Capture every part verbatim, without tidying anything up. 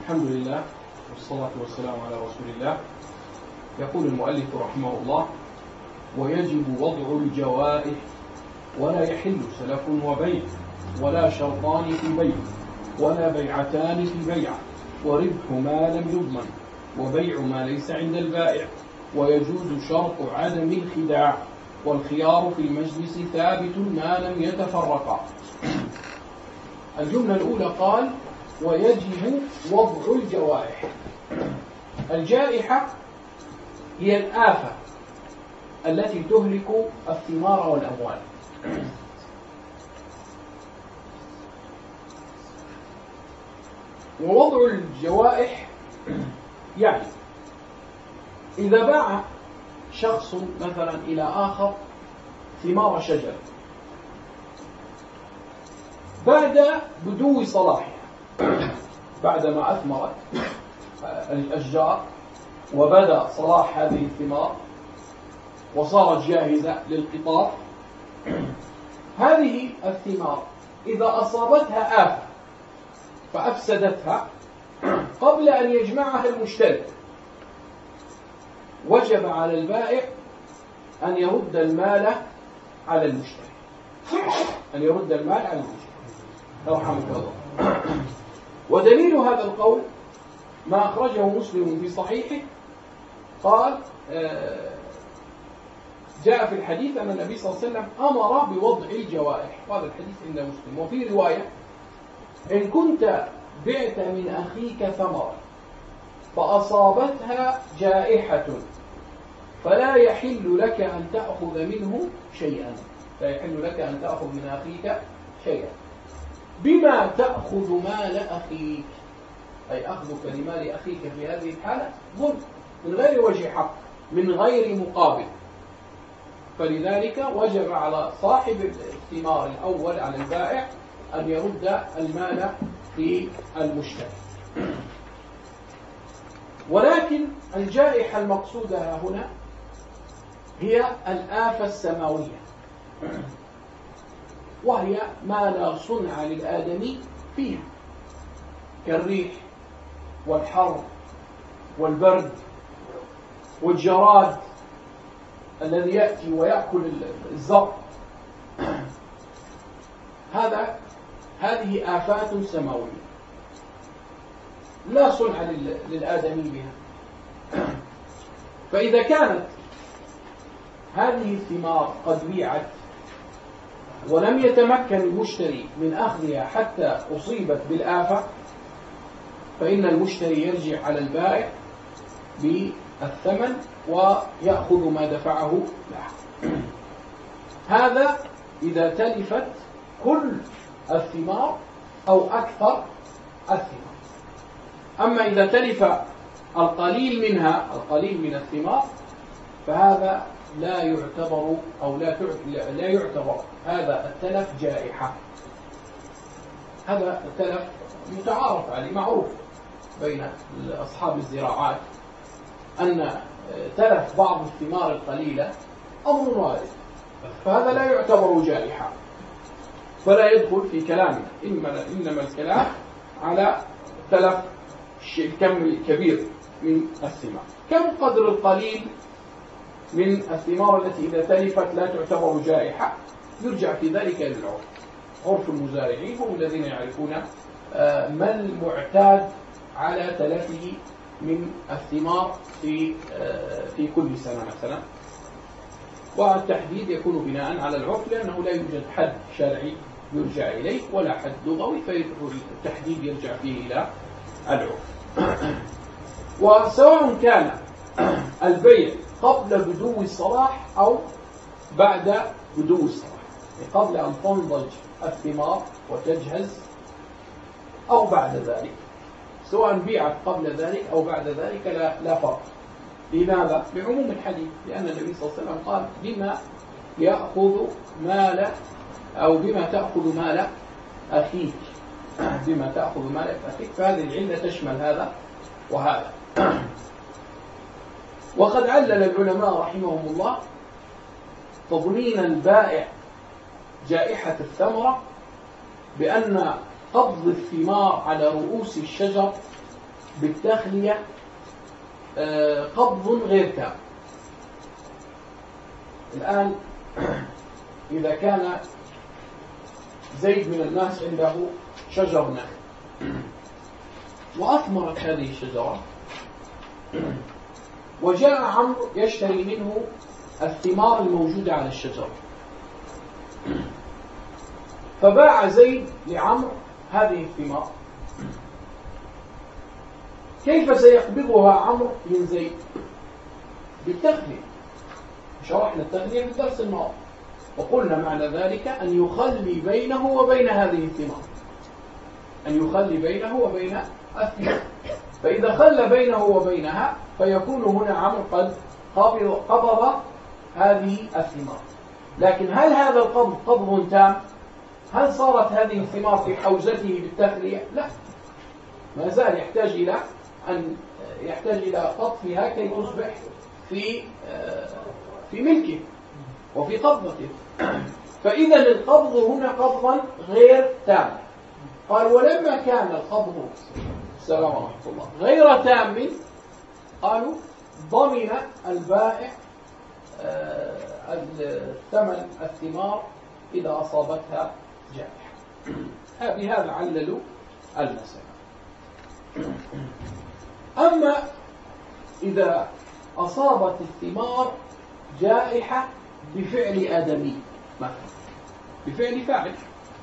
الحمد لله والصلاة والسلام على رسول الله. يقول المؤلف رحمه الله: ويجب وضع الجوائح ولا يحل سلف وبيع ولا شرطان في بيع ولا بيعتان في بيع وربح ما لم يضمن وبيع ما ليس عند البائع، ويجوز شرط عدم الخداع، والخيار في المجلس ثابت ما لم يتفرقا. الجملة الأولى قال: ويجب وضع الجوائح. الجائحة هي الآفة التي تهلك الثمار والأموال. ووضع الجوائح يعني إذا باع شخص مثلا إلى آخر ثمار شجر بعد بدو صلاحها، بعدما أثمرت الأشجار وبدأ صلاح هذه الثمار وصارت جاهزة للقطاف، هذه الثمار إذا أصابتها آفة فأفسدتها قبل أن يجمعها المشتري، وجب على البائع أن يرد المال على المشتري، أن يرد المال على المشتري رحمك الله. ودليل هذا القول ما أخرجه مسلم في صحيحه، قال جاء في الحديث أن النبي صلى الله عليه وسلم أمر بوضع الجوائح، وهذا الحديث عند مسلم. وفي رواية: إن كنت بعت من أخيك ثمرة فأصابتها جائحة فلا يحل لك أن تأخذ منه شيئا، لا يحل لك أن تأخذ من أخيك شيئا. بما تأخذ مال أخيك، أي أخذك لمال أخيك في هذه الحالة ظلم من غير وجه حق، من غير مقابل. فلذلك وجب على صاحب الثمار الأول، على البائع، أن يرد المال في المشتري. ولكن الجائحة المقصودة هنا هي الآفة السماوية، وهي ما لا صنع للآدمي فيها، كالريح والحر والبرد والجراد الذي يأتي ويأكل الزرع. هذا هذه آفات سماوية لا صنع للآدمي بها. فإذا كانت هذه الثمار قد بيعت ولم يتمكن المشتري من أخذها حتى أصيبت بالآفة، فإن المشتري يرجع على البائع بالثمن ويأخذ ما دفعه له. هذا إذا تلفت كل الثمار أو أكثر الثمار. أما إذا تلف القليل منها، القليل من الثمار، فهذا لا يعتبر أو لا لا يعتبر هذا التلف جائحة. هذا التلف متعارف عليه، معروف بين أصحاب الزراعات أن تلف بعض الثمار القليلة أمر وارد، فهذا لا يعتبر جائحة، فلا يدخل في كلامنا. إنما الكلام على تلف الكم الكبير من الثمار. كم قدر القليل من الثمار التي إذا تلفت لا تعتبر جائحة؟ يرجع في ذلك إلى العرف. عرف المزارعين هم الذين يعرفون ما المعتاد على تلفه من الثمار في في كل سنة مثلا، والتحديد يكون بناء على العرف، لأنه لا يوجد حد شرعي يرجع إليه ولا حد لغوي، فالتحديد يرجع فيه إلى العرف. وسواء كان البيع قبل بدو الصلاح أو بعد بدو الصلاح، قبل أن تنضج الثمار وتجهز أو بعد ذلك، سواء بيعت قبل ذلك أو بعد ذلك لا, لا فرق. لماذا؟ لعموم الحديث، لأن النبي صلى الله عليه وسلم قال: بما يأخذ مال أو بما تأخذ مال أخيك، بما تأخذ مال أخيك، فهذه العلة تشمل هذا وهذا. وقد علل العلماء رحمهم الله تضمين البائع جائحة الثمرة بأن قبض الثمار على رؤوس الشجر بالتخلية قبض غير تام. الآن إذا كان زيد من الناس عنده شجر نخل وأثمرت هذه الشجرة، وجاء عمرو يشتري منه الثمار الموجودة على الشجرة، فباع زيد لعمرو هذه الثمار، كيف سيقبضها عمرو من زيد؟ بالتخلية. شرحنا التخلية في الدرس الماضي وقلنا معنى ذلك أن يخلي بينه وبين هذه الثمار، أن يخلي بينه وبين الثمار. فإذا خلى بينه وبينها فيكون هنا عمرو قد قبض, قبض هذه الثمار. لكن هل هذا القبض قبض تام؟ هل صارت هذه الثمار في حوزته بالتخلية؟ لا، ما زال يحتاج إلى أن يحتاج إلى قطفها كي تصبح في في ملكه وفي قبضته. فإذا القبض هنا قبضا غير تام. قال ولما كان القبض السلام ورحمة الله غير تام، قالوا ضمن البائع ثمن الثمار إذا أصابتها جائحة. بهذا عللوا المسألة. أما إذا أصابت الثمار جائحة بفعل آدمي مثلا، بفعل فاعل،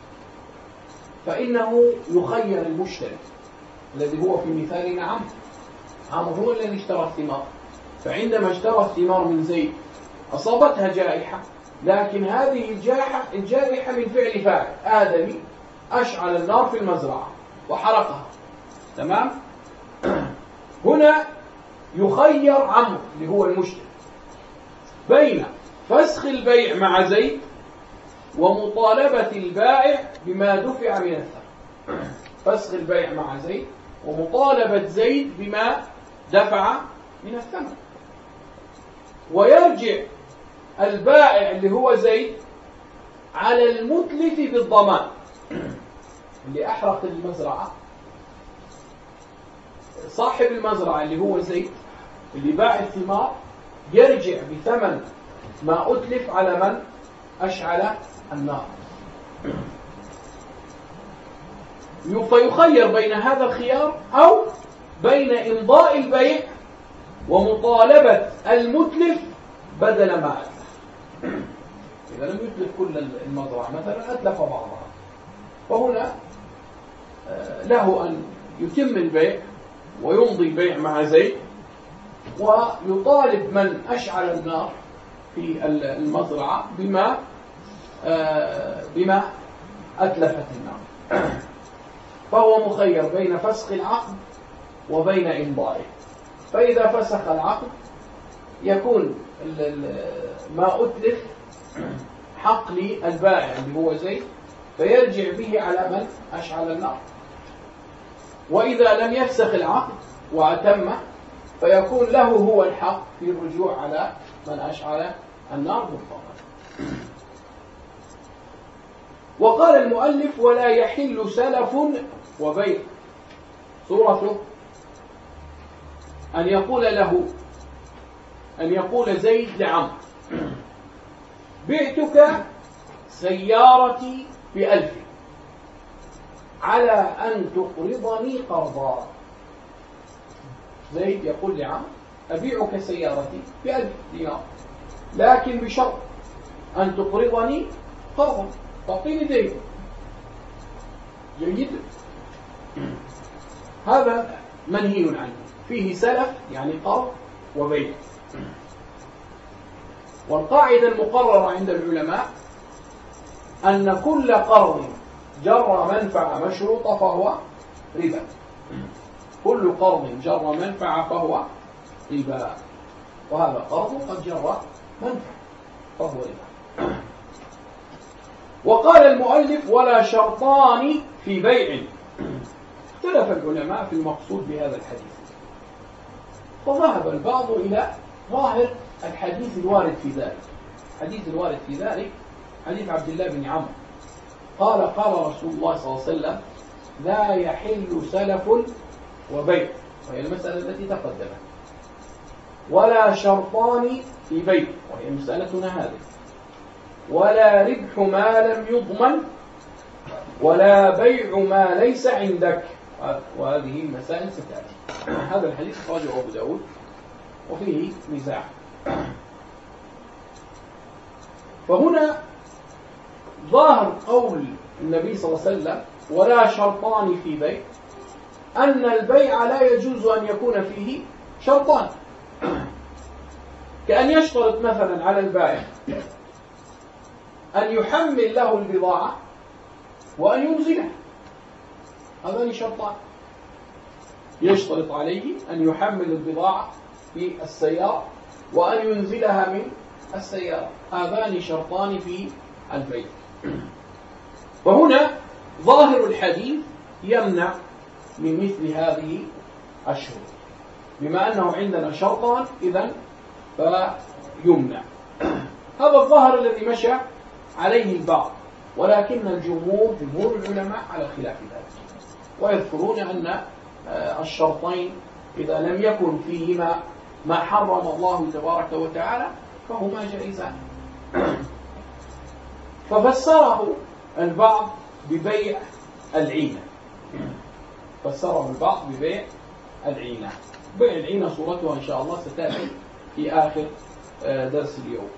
فإنه يخير المشتري الذي هو في مثالنا عمرو. عمرو هو الذي اشترى الثمار، فعندما اشترى الثمار من زيد أصابتها جائحة، لكن هذه الجائحة الجائحة من فعل فاعل آدمي أشعل النار في المزرعة وحرقها، تمام؟ هنا يخير عمرو اللي هو المشتري بين فسخ البيع مع زيد ومطالبة البائع بما دفع من الثمن. فسخ البيع مع زيد ومطالبة زيد بما دفع من الثمن، ويرجع البائع اللي هو زيد على المتلف بالضمان. اللي أحرق المزرعة صاحب المزرعة اللي هو زيد اللي باع الثمار يرجع بثمن ما أتلف على من أشعل النار. فيخير بين هذا الخيار أو بين إمضاء البيع ومطالبة المتلف بدل ما أتلف. إذا لم يتلف كل المزرعة مثلا أتلف بعضها، فهنا له أن يتم البيع ويمضي البيع مع زيد ويطالب من أشعل النار في المزرعة بما بما أتلفت النار. فهو مخير بين فسخ العقد وبين إمضائه. فإذا فسخ العقد يكون ما أتلف حق للبائع اللي هو زيد، فيرجع به على من أشعل النار. وإذا لم يفسخ العقد وأتم فيكون له هو الحق في الرجوع على من أشعل النار بالضمان. وقال المؤلف ولا يحل سلف وبيع. صورته أن يقول له أن يقول زيد لعمرو بعتك سيارتي بألف على أن تقرضني قرضا. زيد يقول لعمرو أبيعك سيارتي بألف دينار، لكن بشرط أن تقرضني قرضا، تعطيني دين. جيد، هذا منهي عنه، فيه سلف يعني قرض وبيع. والقاعدة المقررة عند العلماء أن كل قرض جر منفعة مشروطة فهو ربا. كل قرض جر منفعة فهو ربا، وهذا قرض قد جر منفعة فهو ربا. وقال المؤلف ولا شرطان في بيع. اختلف العلماء في المقصود بهذا الحديث، فذهب البعض إلى ظاهر الحديث الوارد في ذلك. الحديث الوارد في ذلك حديث عبد الله بن عمرو قال قال رسول الله صلى الله عليه وسلم لا يحل سلف وبيع. وهي المسألة التي تقدمت، ولا شرطان في بيع وهي مسألتنا هذه، ولا ربح ما لم يضمن، ولا بيع ما ليس عندك، وهذه المسائل ستأتي. هذا الحديث أخرجه أبو داود وفيه نزاع. فهنا ظاهر قول النبي صلى الله عليه وسلم ولا شرطان في بيع أن البيع لا يجوز أن يكون فيه شرطان، كأن يشترط مثلا على البائع أن يحمل له البضاعة وأن ينزلها، هذان شرطان. يشترط عليه أن يحمل البضاعة في السيارة وأن ينزلها من السيارة، هذان شرطان في البيع. وهنا ظاهر الحديث يمنع من مثل هذه الشروط، بما أنه عندنا شرطان إذن فيمنع. هذا الظاهر الذي مشى عليه البعض، ولكن الجمهور جمهور العلماء على خلاف ذلك، ويذكرون أن الشرطين إذا لم يكن فيهما ما حرم الله تبارك وتعالى فهما جائزان. ففسره البعض ببيع العينة، فسره البعض ببيع العينة. بيع العينة صورتها إن شاء الله ستأتي في آخر درس اليوم.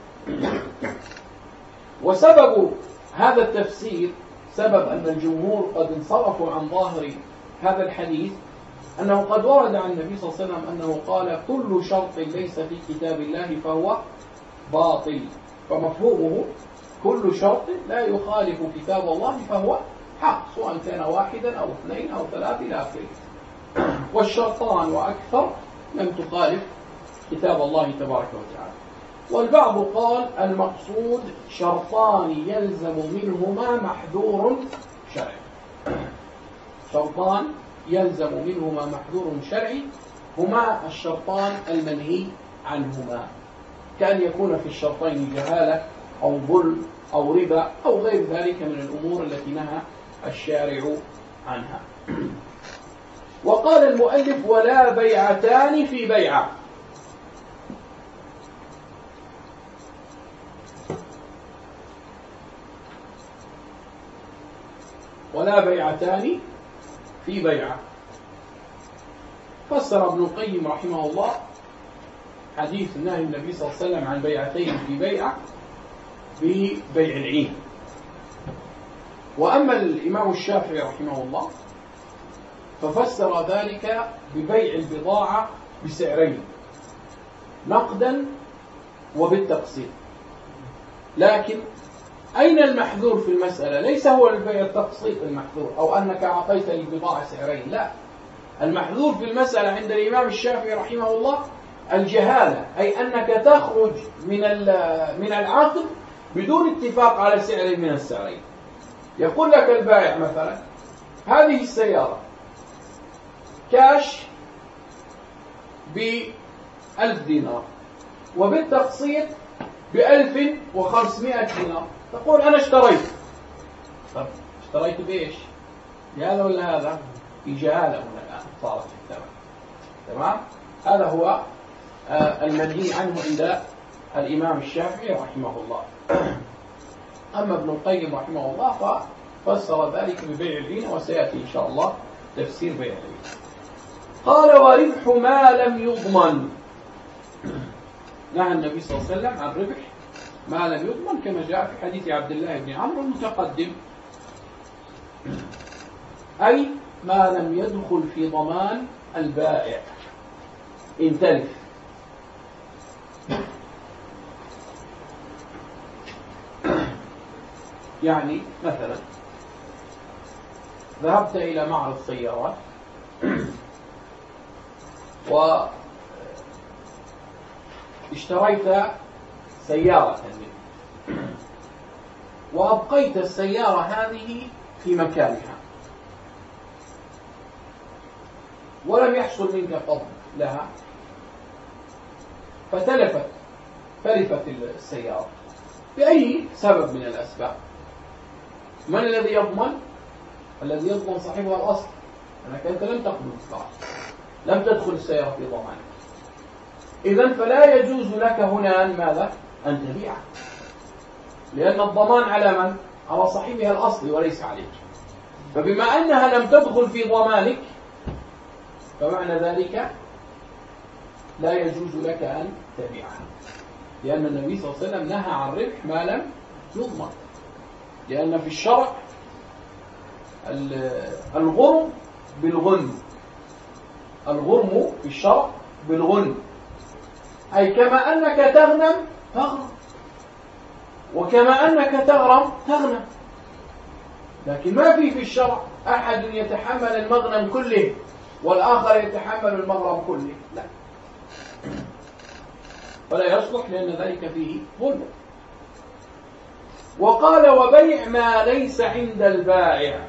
وسبب هذا التفسير، سبب أن الجمهور قد انصرفوا عن ظاهر هذا الحديث، أنه قد ورد عن النبي صلى الله عليه وسلم أنه قال كل شرط ليس في كتاب الله فهو باطل، فمفهومه كل شرط لا يخالف كتاب الله فهو حق، سواء كان واحدا أو اثنين أو ثلاثة إلى آخره. والشرطان وأكثر لم تخالف كتاب الله تبارك وتعالى. والبعض قال المقصود شرطان يلزم منهما محذور شرعي، شرطان يلزم منهما محذور شرعي هما الشرطان المنهي عنهما، كأن يكون في الشرطين جهالة أو ظلم أو ربا أو غير ذلك من الأمور التي نهى الشارع عنها. وقال المؤلف ولا بيعتان في بيعة. ولا بيعتان في بيعة، فسر ابن القيم رحمه الله حديث نهي النبي صلى الله عليه وسلم عن بيعتين في بيعة ببيع العين. وأما الإمام الشافعي رحمه الله ففسر ذلك ببيع البضاعة بسعرين، نقدا وبالتقسيط. لكن أين المحذور في المسألة؟ ليس هو البيع التقسيط المحذور أو أنك أعطيت البضاعة سعرين، لا، المحذور في المسألة عند الإمام الشافعي رحمه الله الجهالة، أي أنك تخرج من من العقد بدون اتفاق على سعر من السعرين. يقول لك البائع مثلا هذه السيارة كاش بألف دينار وبالتقسيط بألف وخمسمائة دينار، تقول أنا اشتريت. طب اشتريت بإيش؟ بهذا ولا هذا؟ في جهالة هنا الآن صارت في الثمن. تمام؟ هذا هو المنهي عنه عند الإمام الشافعي رحمه الله. أما ابن القيم رحمه الله ففسر ذلك ببيع العين، وسيأتي إن شاء الله تفسير بيع العين. قال وربح ما لم يضمن. نهى النبي صلى الله عليه وسلم عن ربح ما لم يضمن كما جاء في حديث عبد الله بن عمرو المتقدم، أي ما لم يدخل في ضمان البائع إن تلف. يعني مثلا ذهبت إلى معرض سيارات واشتريت سيارة وأبقيت السيارة هذه في مكانها ولم يحصل منك قبض لها، فتلفت تلفت السيارة بأي سبب من الأسباب، من الذي يضمن؟ الذي يضمن صاحبها الأصل، أنك أنت لم تقبل السيارة. لم تدخل السيارة في ضمانك. إذن فلا يجوز لك هنا أن ماذا؟ أن تبيعها، لأن الضمان على من؟ على صاحبها الأصلي وليس عليك. فبما أنها لم تدخل في ضمانك فمعنى ذلك لا يجوز لك أن تبيعها، لأن النبي صلى الله عليه وسلم نهى عن ربح ما لم يضمن. لأن في الشرع الغرم بالغنم، الغرم في الشرع بالغنم، أي كما أنك تغنم تغرم، وكما أنك تغرم تغنم. لكن ما في في الشرع أحد يتحمل المغنم كله والآخر يتحمل المغرم كله، لا، فلا يصلح، لأن ذلك فيه ظلم. وقال وبيع ما ليس عند البائع،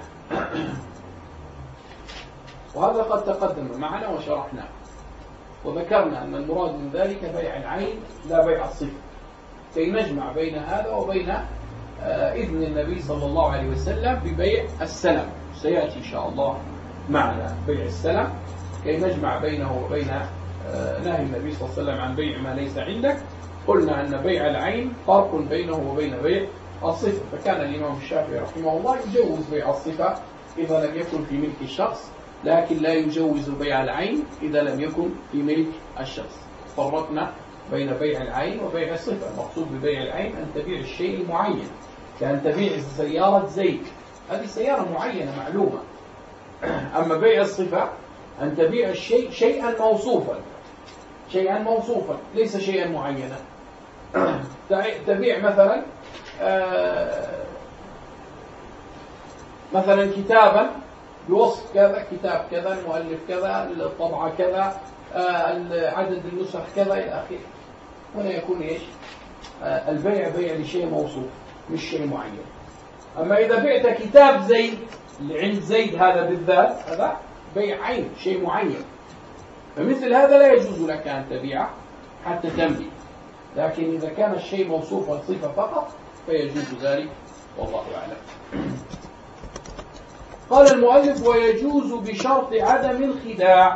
وهذا قد تقدم معنا وشرحناه وذكرنا أن المراد من ذلك بيع العين لا بيع الصفة، كي نجمع بين هذا وبين إذن النبي صلى الله عليه وسلم ببيع السلم. سيأتي إن شاء الله معنا بيع السلم كي نجمع بينه وبين نهي النبي صلى الله عليه وسلم عن بيع ما ليس عندك. قلنا أن بيع العين فرق بينه وبين بيع الصفة، فكان الإمام الشافعي رحمه الله يجوز بيع الصفة إذا لم يكن في ملك الشخص، لكن لا يجوز بيع العين إذا لم يكن في ملك الشخص. فرقنا بين بيع العين وبيع الصفة. المقصود ببيع العين أن تبيع الشيء المعين، كأن تبيع سيارة زيت، هذه سيارة معينة معلومة. أما بيع الصفة أن تبيع الشيء شيئا موصوفا، شيئا موصوفا ليس شيئا معينا. تبيع مثلا آه مثلا كتابا بوصف كذا، كتاب كذا، المؤلف كذا، الطبعة كذا، آه عدد النسخ كذا إلى آخره. هنا يكون إيش؟ آه البيع بيع لشيء موصوف مش شيء معين. أما إذا بعت كتاب زيد عند زيد هذا بالذات، هذا بيع عين شيء معين، فمثل هذا لا يجوز لك أن تبيعه حتى تملك. لكن إذا كان الشيء موصوفا صفة فقط فيجوز ذلك، والله أعلم. قال المؤلف ويجوز بشرط عدم الخداع،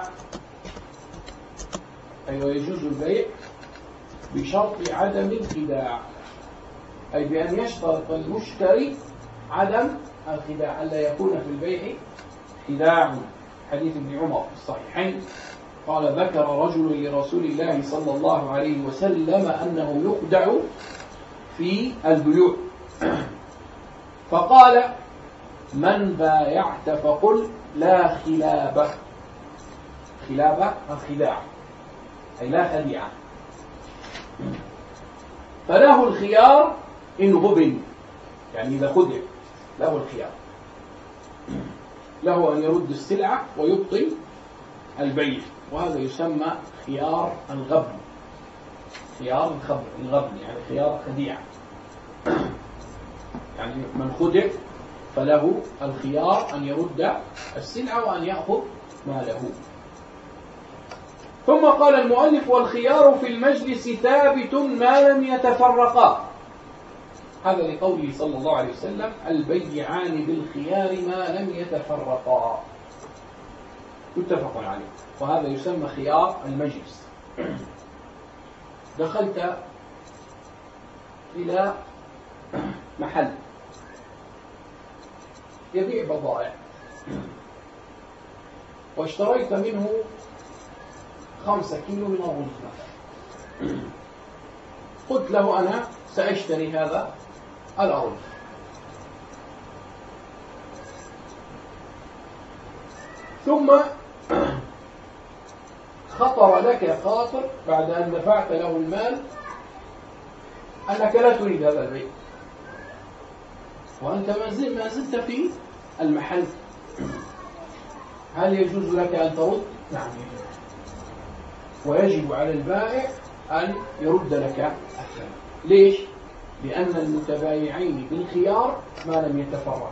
أي أيوة يجوز البيع بشرط عدم الخداع، أي بأن يشترط المشتري عدم الخداع، ألا يكون في البيع خداع. حديث ابن عمر في الصحيحين قال ذكر رجل لرسول الله صلى الله عليه وسلم أنه يخدع في البيوع، فقال من بايعت فقل لا خلابة. خلابة الخداع، أي لا خديعة. فله الخيار إن غبن، يعني إذا خدع له الخيار، له أن يرد السلعة ويبطل البيع، وهذا يسمى خيار الغبن. خيار الغبن يعني خيار خديعة، يعني من خدع فله الخيار أن يرد السلعة وأن يأخذ ماله. ثم قال المؤلف والخيار في المجلس ثابت ما لم يتفرقا، هذا لقوله صلى الله عليه وسلم البيعان بالخيار ما لم يتفرقا، متفق عليه. وهذا يسمى خيار المجلس. دخلت إلى محل يبيع بضائع واشتريت منه خمسة كيلو من الرز مثلا، قلت له أنا سأشتري هذا الأرز، ثم خطر لك خاطر بعد أن دفعت له المال أنك لا تريد هذا البيع، وأنت ما زلت في المحل، هل يجوز لك أن ترد؟ نعم يجوز، ويجب على البائع أن يرد لك الثمن. ليش؟ لأن المتبايعين بالخيار ما لم يتفرقا.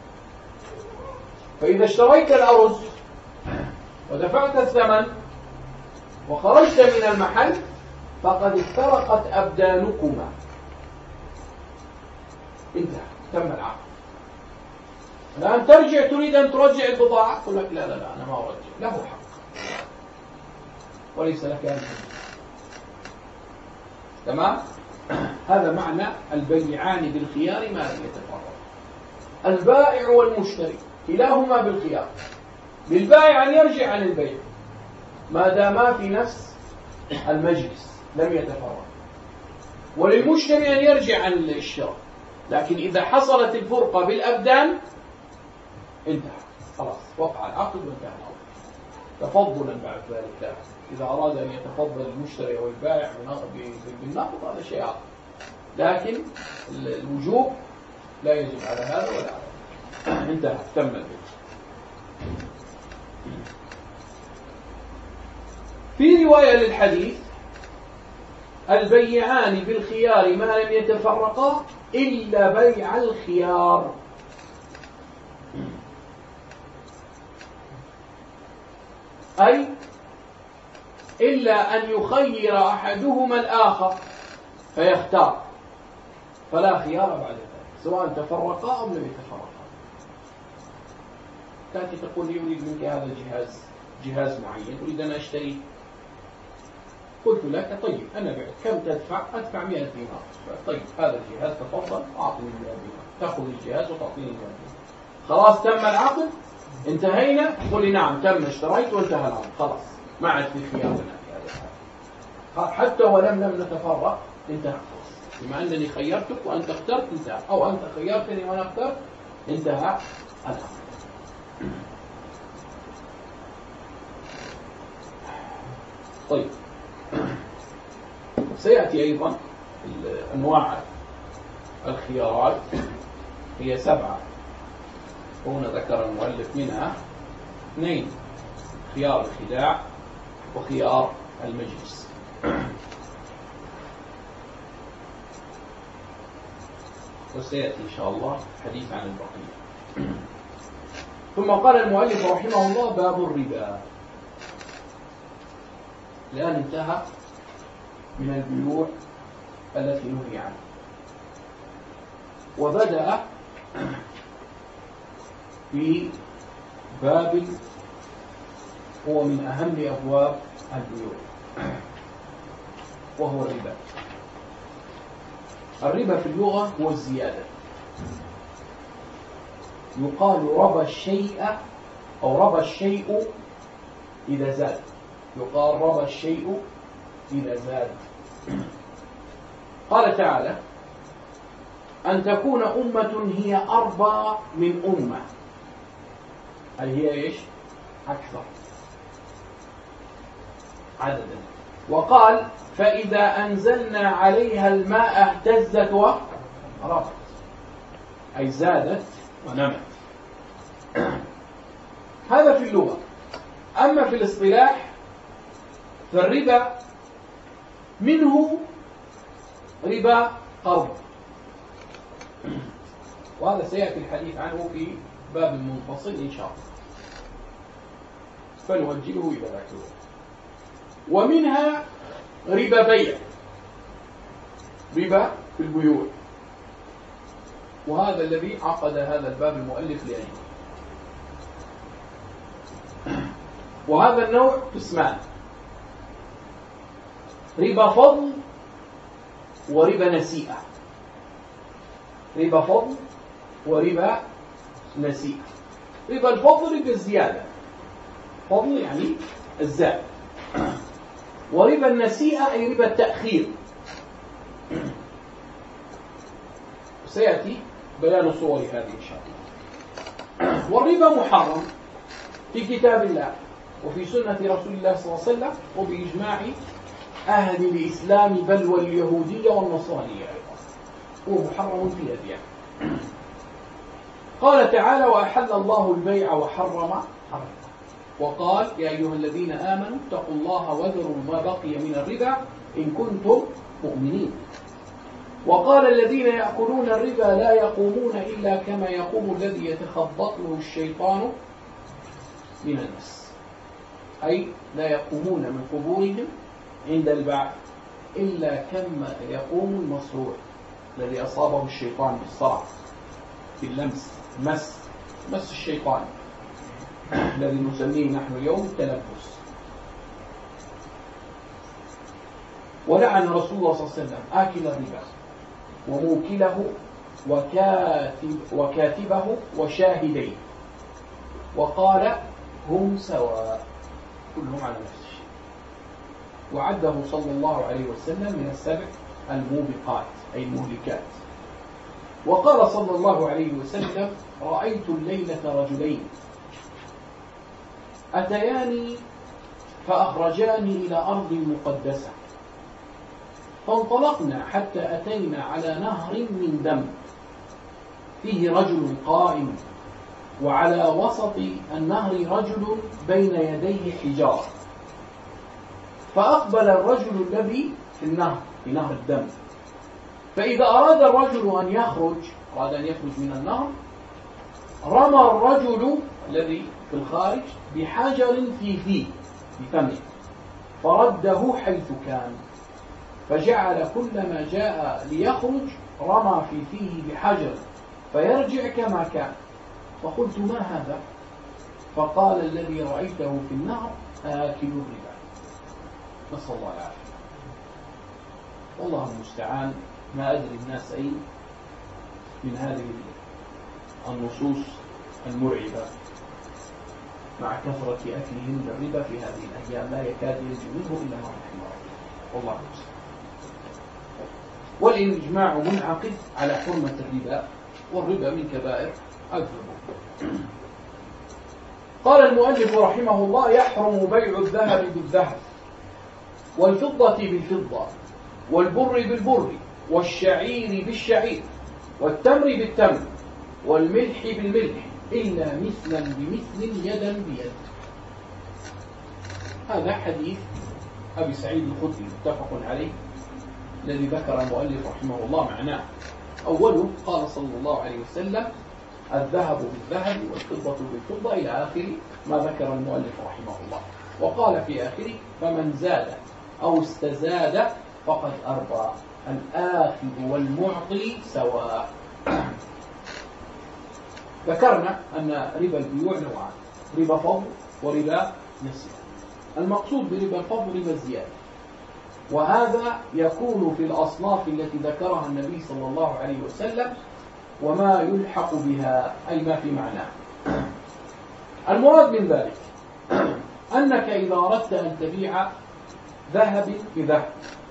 فإذا اشتريت الأرز ودفعت الثمن وخرجت من المحل فقد افترقت أبدانكما، انتهى، تم العقد. الآن ترجع تريد أن ترجع البضاعة، تقول لك لا لا لا أنا ما أرجع، له حق. وليس لك أن تبيع. تمام؟ هذا معنى البيعان بالخيار ما لم يتفرقا. البائع والمشتري كلاهما بالخيار. للبائع أن يرجع عن البيع ما داما في نفس المجلس لم يتفرق، وللمشتري أن يرجع عن الاشتراك. لكن إذا حصلت الفرقة بالأبدان انتهى، خلاص وقع العقد وانتهى الأمر. تفضلا بعد ذلك إذا أراد أن يتفضل المشتري أو البائع بالنقض هذا شيء آخر، لكن الوجوب لا يجب على هذا ولا على هذا. انتهى، تم البيع. في رواية للحديث: البيعان بالخيار ما لم يتفرقا إلا بيع الخيار. أي إلا أن يخير أحدهما الآخر فيختار، فلا خيار بعد ذلك سواء تفرقا أو لم يتفرقا. تأتي تقول لي أريد منك هذا الجهاز، جهاز معين أريد أن أشتريه. قلت لك طيب أنا بعت، كم تدفع؟ أدفع مئة دينار. طيب هذا الجهاز تفضل أعطني مئة دينار. تأخذ الجهاز وتعطيني مئة دينار. خلاص تم العقد، انتهينا. تقول لي نعم تم، اشتريت وانتهى العقد، خلاص ما عاد في خيار لنا في هذا الحال. حتى ولم لم نتفرق انتهى خلاص، بما أنني خيرتك وأنت اخترت انتهى، أو أنت خيرتني وأنا اخترت انتهى العقد. طيب سيأتي أيضا أنواع الخيارات، هي سبعة. هنا ذكر المؤلف منها اثنين: خيار الخداع وخيار المجلس. وسيأتي إن شاء الله حديث عن البقية. ثم قال المؤلف رحمه الله: باب الربا. الآن انتهى من البيوع التي نهي عنها، وبدأ في باب هو من أهم أبواب البيوع، وهو الربا. الربا في اللغة هو الزيادة. يقال ربا الشيء أو ربا الشيء إذا زاد، يقال ربا الشيء إذا زاد. قال تعالى: أن تكون أمة هي أربى من أمة، أي هي إيش؟ أكثر عددا. وقال: فإذا أنزلنا عليها الماء اهتزت وربت، أي زادت ونمت. هذا في اللغة. أما في الاصطلاح فالربا منه ربا قرض، وهذا سيأتي الحديث عنه في باب منفصل إن شاء الله، فنوجهه إلى ذاك. ومنها ربا بيع، ربا في البيوع، وهذا الذي عقد هذا الباب المؤلف لأجله. وهذا النوع قسمان: ربا فضل وربا نسيئة. ربا فضل وربا نسيئة. ربا الفضل ربا الزيادة، فضل يعني الزاد. وربا النسيئة أي ربا التأخير. سيأتي بيان صور هذه إن شاء الله. والربا محرم في كتاب الله وفي سنة رسول الله صلى الله عليه وسلم وبإجماع أهل الإسلام، بل واليهودية والنصرانية أيضا، هو محرم في الأديان. قال تعالى: وأحل الله البيع وحرم الربا، وقال: يا أيها الذين آمنوا اتقوا الله وذروا ما بقي من الربا إن كنتم مؤمنين. وقال: الذين يأكلون الربا لا يقومون إلا كما يقوم الذي يتخبطه الشيطان من المس، أي لا يقومون من قبورهم عند البعث إلا كما يقوم المصروع الذي أصابه الشيطان بالصرع، باللمس، مس مس الشيطان الذي نسميه نحن اليوم التلبس. ولعن رسول الله صلى الله عليه وسلم آكل الربا وموكله وكاتب وكاتبه وشاهديه، وقال هم سواء كلهم على نفس الشيء، وعده صلى الله عليه وسلم من السبع الموبقات أي المهلكات. وقال صلى الله عليه وسلم رأيت الليلة رجلين أتياني فأخرجاني إلى أرض مقدسة، فانطلقنا حتى أتينا على نهر من دم فيه رجل قائم، وعلى وسط النهر رجل بين يديه حجارة، فأقبل الرجل الذي في النهر في نهر الدم، فإذا أراد الرجل أن يخرج أراد أن يخرج من النهر رمى الرجل الذي في الخارج بحجر في فيه بفمه فرده حيث كان، فجعل كلما جاء ليخرج رمى في فيه بحجر فيرجع كما كان. فقلت ما هذا؟ فقال الذي رأيته في النهر آكل الربا، نسأل الله العافية. والله المستعان، ما أدري الناس أي من هذه النصوص المرعبة مع كثرة أكلهم للربا في هذه الأيام، لا يكاد ينجو منه إلا ما رحم الله، والله المستعان. والإجماع منعقد على حرمة الربا، والربا من كبائر الذنوب. قال المؤلف رحمه الله يحرم بيع الذهب بالذهب والفضة بالفضة والبر بالبر والشعير بالشعير والتمر بالتمر والملح بالملح إلا مثلا بمثل يدا بيد. هذا حديث أبي سعيد الخدري متفق عليه الذي ذكر المؤلف رحمه الله معناه. أوله قال صلى الله عليه وسلم الذهب بالذهب والفضة بالفضة إلى آخر ما ذكر المؤلف رحمه الله، وقال في آخره فمن زاد أو استزاد فقد أربى، الآخذ والمعطي سواء. ذكرنا أن ربا البيوع نوعان، ربا فضل وربا نسيئة. المقصود بربا الفضل ربا الزيادة، وهذا يكون في الأصناف التي ذكرها النبي صلى الله عليه وسلم وما يلحق بها أي ما في معناه. المراد من ذلك أنك إذا أردت أن تبيع ذهب بذهب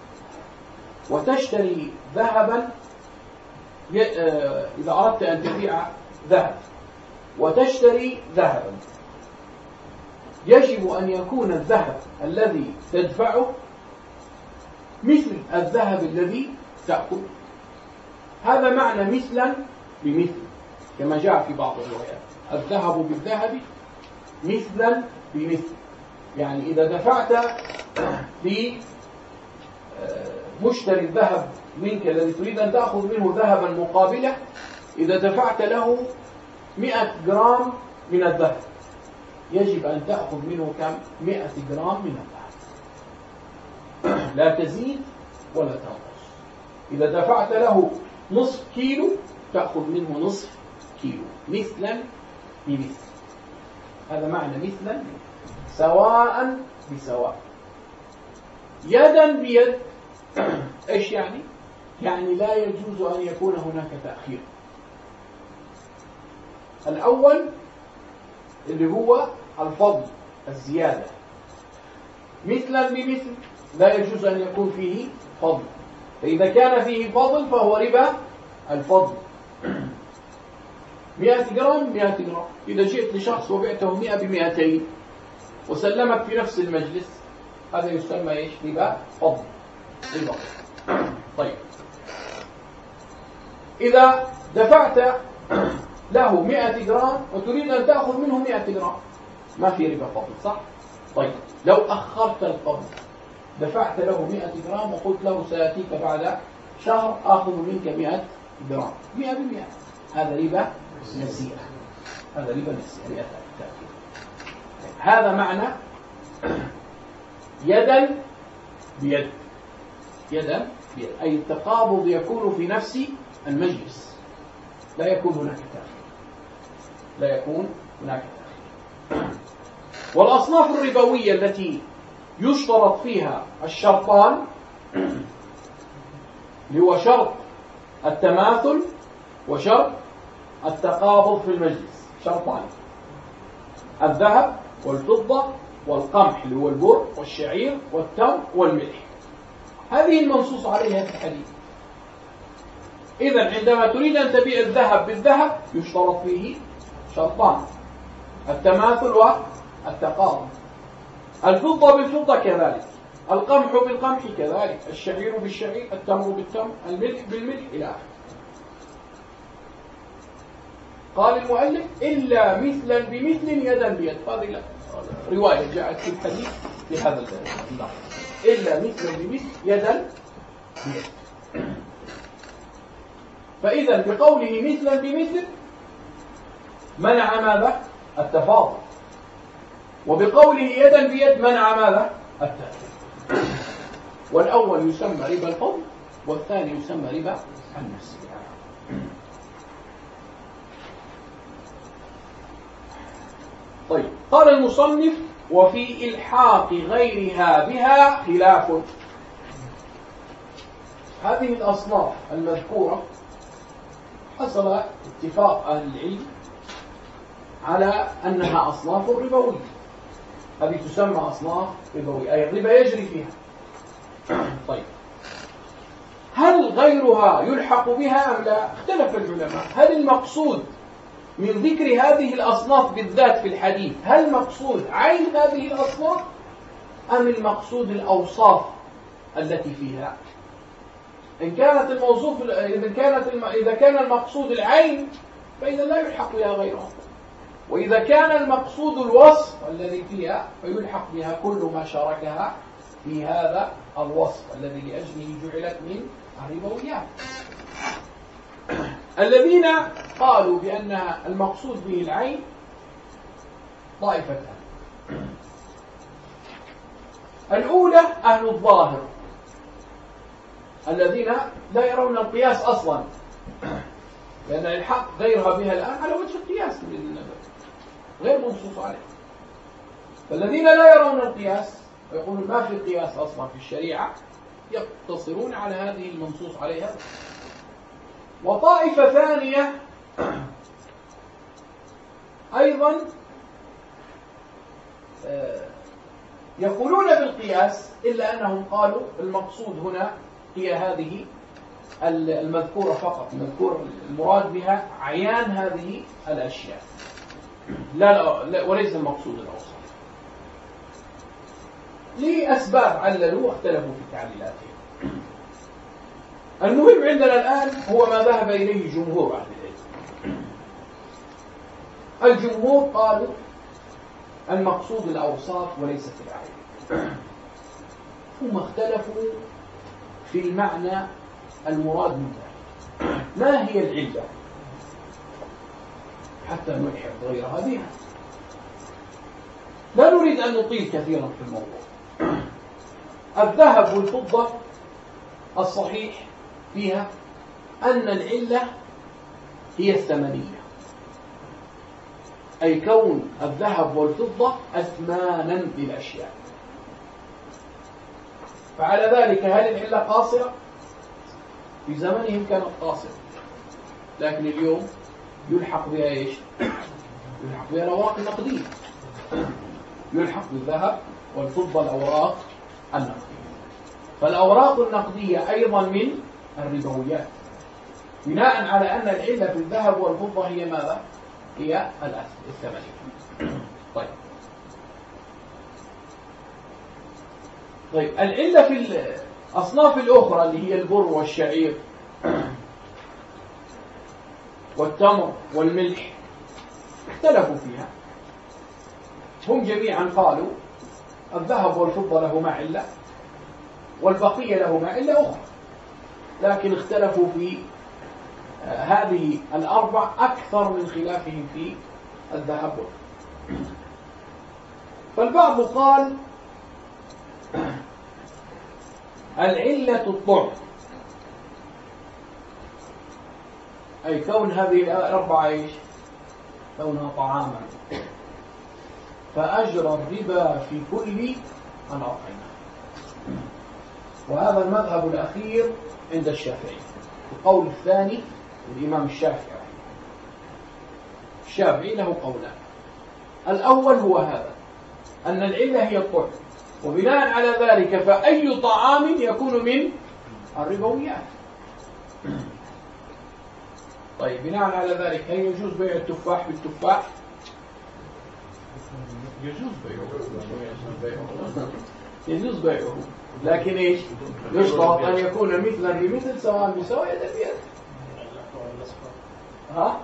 وتشتري ذهبا، إذا أردت أن تبيع ذهب وتشتري ذهبا يجب أن يكون الذهب الذي تدفعه مثل الذهب الذي تأخذ. هذا معنى مثلا بمثل كما جاء في بعض الروايات، الذهب بالذهب مثلا بمثل، يعني إذا دفعت في مشتري الذهب منك الذي تريد أن تأخذ منه ذهبا مقابله، إذا دفعت له مئة جرام من الذهب يجب أن تأخذ منه كم؟ مئة جرام من الذهب، لا تزيد ولا تنقص. إذا دفعت له نصف كيلو تأخذ منه نصف كيلو، مثلا بمثل. هذا معنى مثلا، سواء بسواء، يدا بيد. إيش يعني؟ يعني لا يجوز أن يكون هناك تأخير. الأول اللي هو الفضل الزيادة، مثلا بمثل لا يجوز أن يكون فيه فضل، فإذا كان فيه فضل فهو ربا الفضل. مئة جرام مئة جرام، إذا جئت لشخص وبعته مئة بمئتين وسلمك في نفس المجلس، هذا يسمى إيش؟ ربا فضل، ربا. طيب، إذا دفعت له مئة جرام وتريد أن تأخذ منه مئة جرام، ما في ربا فضل، صح؟ طيب، لو أخرت القبض دفعت له مئة جرام وقلت له سيأتيك بعد شهر آخذ منك مئة جرام، مئة بمئة، هذا ربا نسيئة، هذا ربا نسيئة. هذا معنى يدا بيد، يدا بيد، أي التقابض يكون في نفس المجلس، لا يكون هناك تأخير، لا يكون هناك تأخير. والأصناف الربوية التي يشترط فيها الشرطان اللي هو شرط التماثل وشرط التقابض في المجلس، شرطان: الذهب والفضة والقمح اللي هو البر والشعير والتمر والملح. هذه المنصوص عليها في الحديث. إذن عندما تريد أن تبيع الذهب بالذهب يشترط فيه شرطان: التماثل والتقابض. الفضة بالفضة كذلك، القمح بالقمح كذلك، الشعير بالشعير، التمر بالتمر، الملح بالملح إلى آخره. قال المؤلف: إلا مثلا بمثل يدا بيد. هذه رواية جاءت في الحديث في هذا الباب: إلا مثلا بمثل يدا بيد. فإذا بقوله مثلا بمثل منع ماذا؟ التفاضل، وبقوله يدا بيد منع ماذا؟ التأثير. والأول يسمى ربا الفضل والثاني يسمى ربا النسيئة. طيب، قال المصنف: وفي إلحاق غيرها بها خلاف. هذه الأصناف المذكورة حصل اتفاق أهل العلم على أنها أصناف ربوية. هذه تسمى أصناف ربوية، أي الربا يجري فيها. طيب، هل غيرها يلحق بها أم لا؟ اختلف العلماء. هل المقصود من ذكر هذه الأصناف بالذات في الحديث هل مقصود عين هذه الأصناف أم المقصود الأوصاف التي فيها؟ إن كانت الموصوف إذا كانت الم... إذا كان المقصود العين فإذا لا يلحق بها غيرها، وإذا كان المقصود الوصف الذي فيها فيلحق بها كل ما شاركها في هذا الوصف الذي لأجله جعلت من الربويات. الذين قالوا بأن المقصود به العين طائفتان: الأولى أهل الظاهر الذين لا يرون القياس أصلا، لأن الحق غيرها بها الآن على وجه القياس غير منصوص عليه. فالذين لا يرون القياس ويقولون ما في القياس أصلا في الشريعة يقتصرون على هذه المنصوص عليها. وطائفة ثانية أيضا يقولون بالقياس، إلا أنهم قالوا المقصود هنا هي هذه المذكورة فقط، المذكور المراد بها عيان هذه الأشياء لا, لا وليس المقصود الأوصاف، لأسباب عللوا واختلفوا في تعليلاتهم. المهم عندنا الآن هو ما ذهب إليه جمهور أهل العلم. الجمهور قالوا المقصود الأوصاف وليست العين. ثم اختلفوا في المعنى المراد من ذلك. ما هي العلة حتى نلحق غيرها بها؟ لا نريد أن نطيل كثيرا في الموضوع. الذهب والفضة الصحيح فيها أن العلة هي الثمنية، أي كون الذهب والفضة أثمانا للأشياء. فعلى ذلك هل العلة قاصرة؟ في زمنهم كانت قاصرة، لكن اليوم يلحق بها إيش؟ يلحق بها الأوراق النقدية، يلحق بالذهب والفضة الأوراق النقدية. فالأوراق النقدية أيضا من الربويات، بناء على أن العلة في الذهب والفضة هي ماذا؟ هي الثمنية. طيب طيب العلة في الأصناف الأخرى اللي هي البر والشعير والتمر والملح اختلفوا فيها. هم جميعا قالوا الذهب والفضة لهما علة والبقية لهما علة أخرى، لكن اختلفوا في هذه الأربع أكثر من خلافهم في الذهب. فالبعض قال العلة الطعم، أي كون هذه الأربعة إيش؟ كونها طعاما، فأجرى الربا في كل الأطعمة. وهذا المذهب الأخير عند الشافعي. القول الثاني الإمام الشافعي. الشافعي له قولان. الأول هو هذا، أن العلة هي الطعم، وبناء على ذلك فأي طعام يكون من الربويات. طيب بناء على ذلك هل يجوز بيع التفاح بالتفاح؟ يجوز بيعه يجوز بيعه لكن ايش؟ يشترط أن يكون مثلا بمثل سواء بسواء يدا بيد. ها؟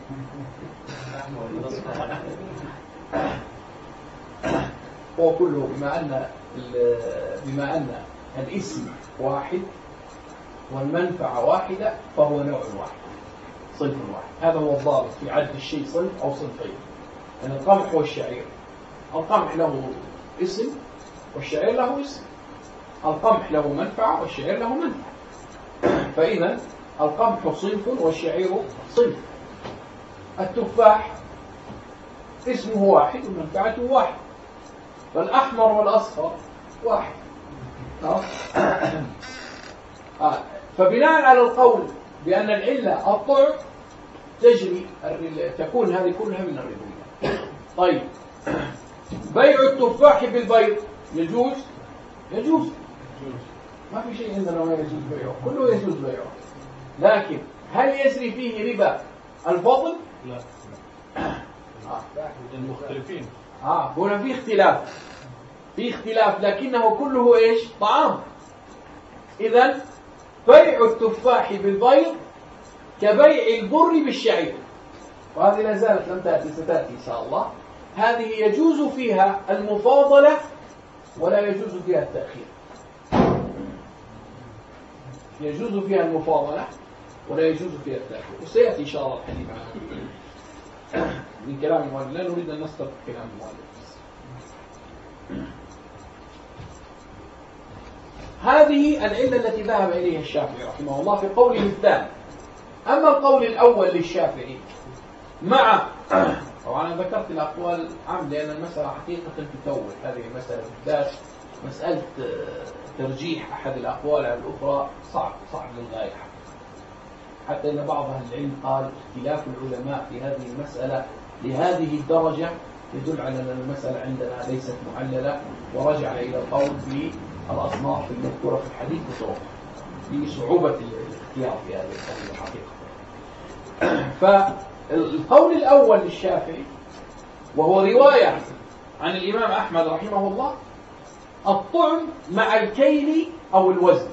وكله بما أن بما أن الاسم واحد والمنفعة واحدة فهو نوع واحد، صنف واحد. هذا هو الضابط في عد الشيء صنف أو صنفين. أن يعني القمح والشعير، القمح له اسم والشعير له اسم، القمح له منفعة والشعير له منفعة. فإذا القمح صنف والشعير صنف. التفاح اسمه واحد ومنفعته واحد، فالأحمر والأصفر واحد. آه. فبناء على القول بأن العلة الطعم تجري تكون هذه كلها من الربويات. طيب بيع التفاح بالبيض يجوز؟ يجوز، ما في شيء عندنا ما يجوز بيعه، كله يجوز بيعه. لكن هل يجري فيه ربا الفضل؟ لا. آه. المختلفين آه هنا في اختلاف في اختلاف لكنه كله ايش؟ طعام. إذن بيع التفاح بالبيض كبيع البر بالشعير، وهذه لا زالت لم تأتي، ستأتي إن شاء الله. هذه يجوز فيها المفاضلة ولا يجوز فيها التأخير. يجوز فيها المفاضلة ولا يجوز فيها التأخير، وسيأتي إن شاء الله الحديث عنه من كلام المؤلف، لا نريد أن نستطيع كلام المؤلف. هذه العلة التي ذهب إليها الشافعي رحمه الله في قوله الثاني. أما القول الأول للشافعي مع طبعا أنا ذكرت الأقوال عام لأن المسألة حقيقة تطول، هذه المسألة بالذات مسألة ترجيح أحد الأقوال على الأخرى صعب صعب للغاية، حتى إن بعض أهل العلم قال اختلاف العلماء في هذه المسألة لهذه الدرجة يدل على أن المسألة عندنا ليست معللة، ورجع إلى القول بالأصناف المذكورة في الحديث بصعوبة بصعوبة الاختيار في هذه الحقيقة. فالقول الأول للشافعي وهو رواية عن الإمام أحمد رحمه الله، الطعم مع الكيل أو الوزن،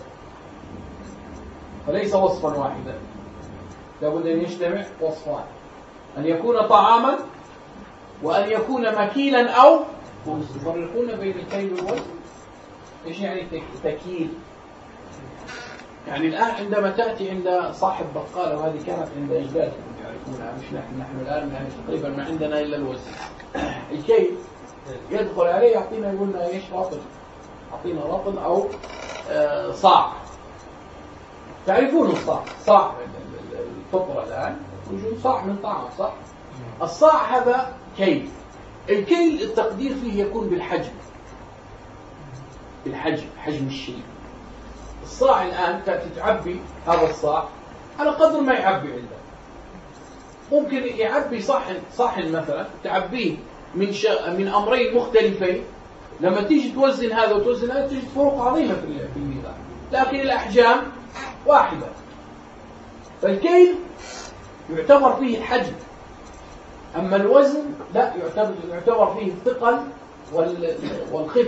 فليس وصفا واحدا، لابد أن يجتمع وصفان، أن يكون طعاما وأن يكون مكيلا أو يفرقون بين الكيل والوزن. إيش يعني تكيل؟ يعني الآن عندما تأتي عند صاحب بقالة، وهذه كانت عند أجدادكم يعرفونها، مش نحن نحن الآن يعني تقريبا ما عندنا إلا الوزن. الكيل يدخل عليه يعطينا، يقولنا إيش رطل، يعطينا رطل أو آه صاع. تعرفون الصاع، صاع الفطرة الآن وجود صاع من طعام، صح؟ الصاع هذا كيل. الكيل التقدير فيه يكون بالحجم، بالحجم، حجم الشيء. الصاع الآن تعبي هذا الصاع على قدر ما يعبي عنده. ممكن يعبي صحن صحن مثلا تعبيه من ش... من أمرين مختلفين، لما تيجي توزن هذا وتوزن هذا تجد فروق عظيمة في الميزان، لكن الأحجام واحدة. فالكيل يعتبر فيه الحجم، أما الوزن لا يعتبر يعتبر فيه الثقل والخف.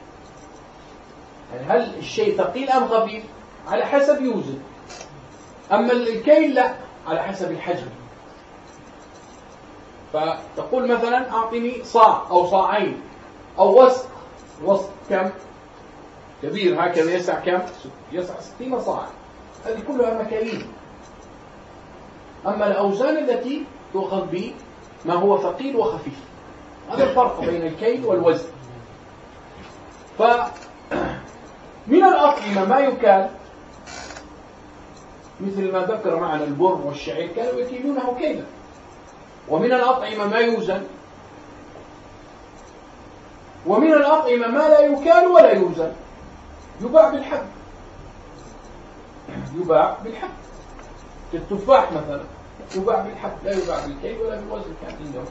يعني هل الشيء ثقيل أم خفيف على حسب يوزن، أما الكيل لا، على حسب الحجم. فتقول مثلا أعطني صاع أو صاعين أو وسق، وسق كم كبير هكذا يسع كم، يسع ستين صاع، هذه كلها مكاييل. أما الأوزان التي تؤخذ به ما هو ثقيل وخفيف، هذا الفرق بين الكيل والوزن. فمن الأطعمة ما يكال مثل ما ذكر معنا البر والشعير كانوا يكيلونه كيلا، ومن الأطعمة ما يوزن، ومن الأطعمة ما لا يكال ولا يوزن، يباع بالحب يباع بالحب، التفاح مثلا يباع بالحب لا يباع بالكيل ولا بالوزن كان عندهم.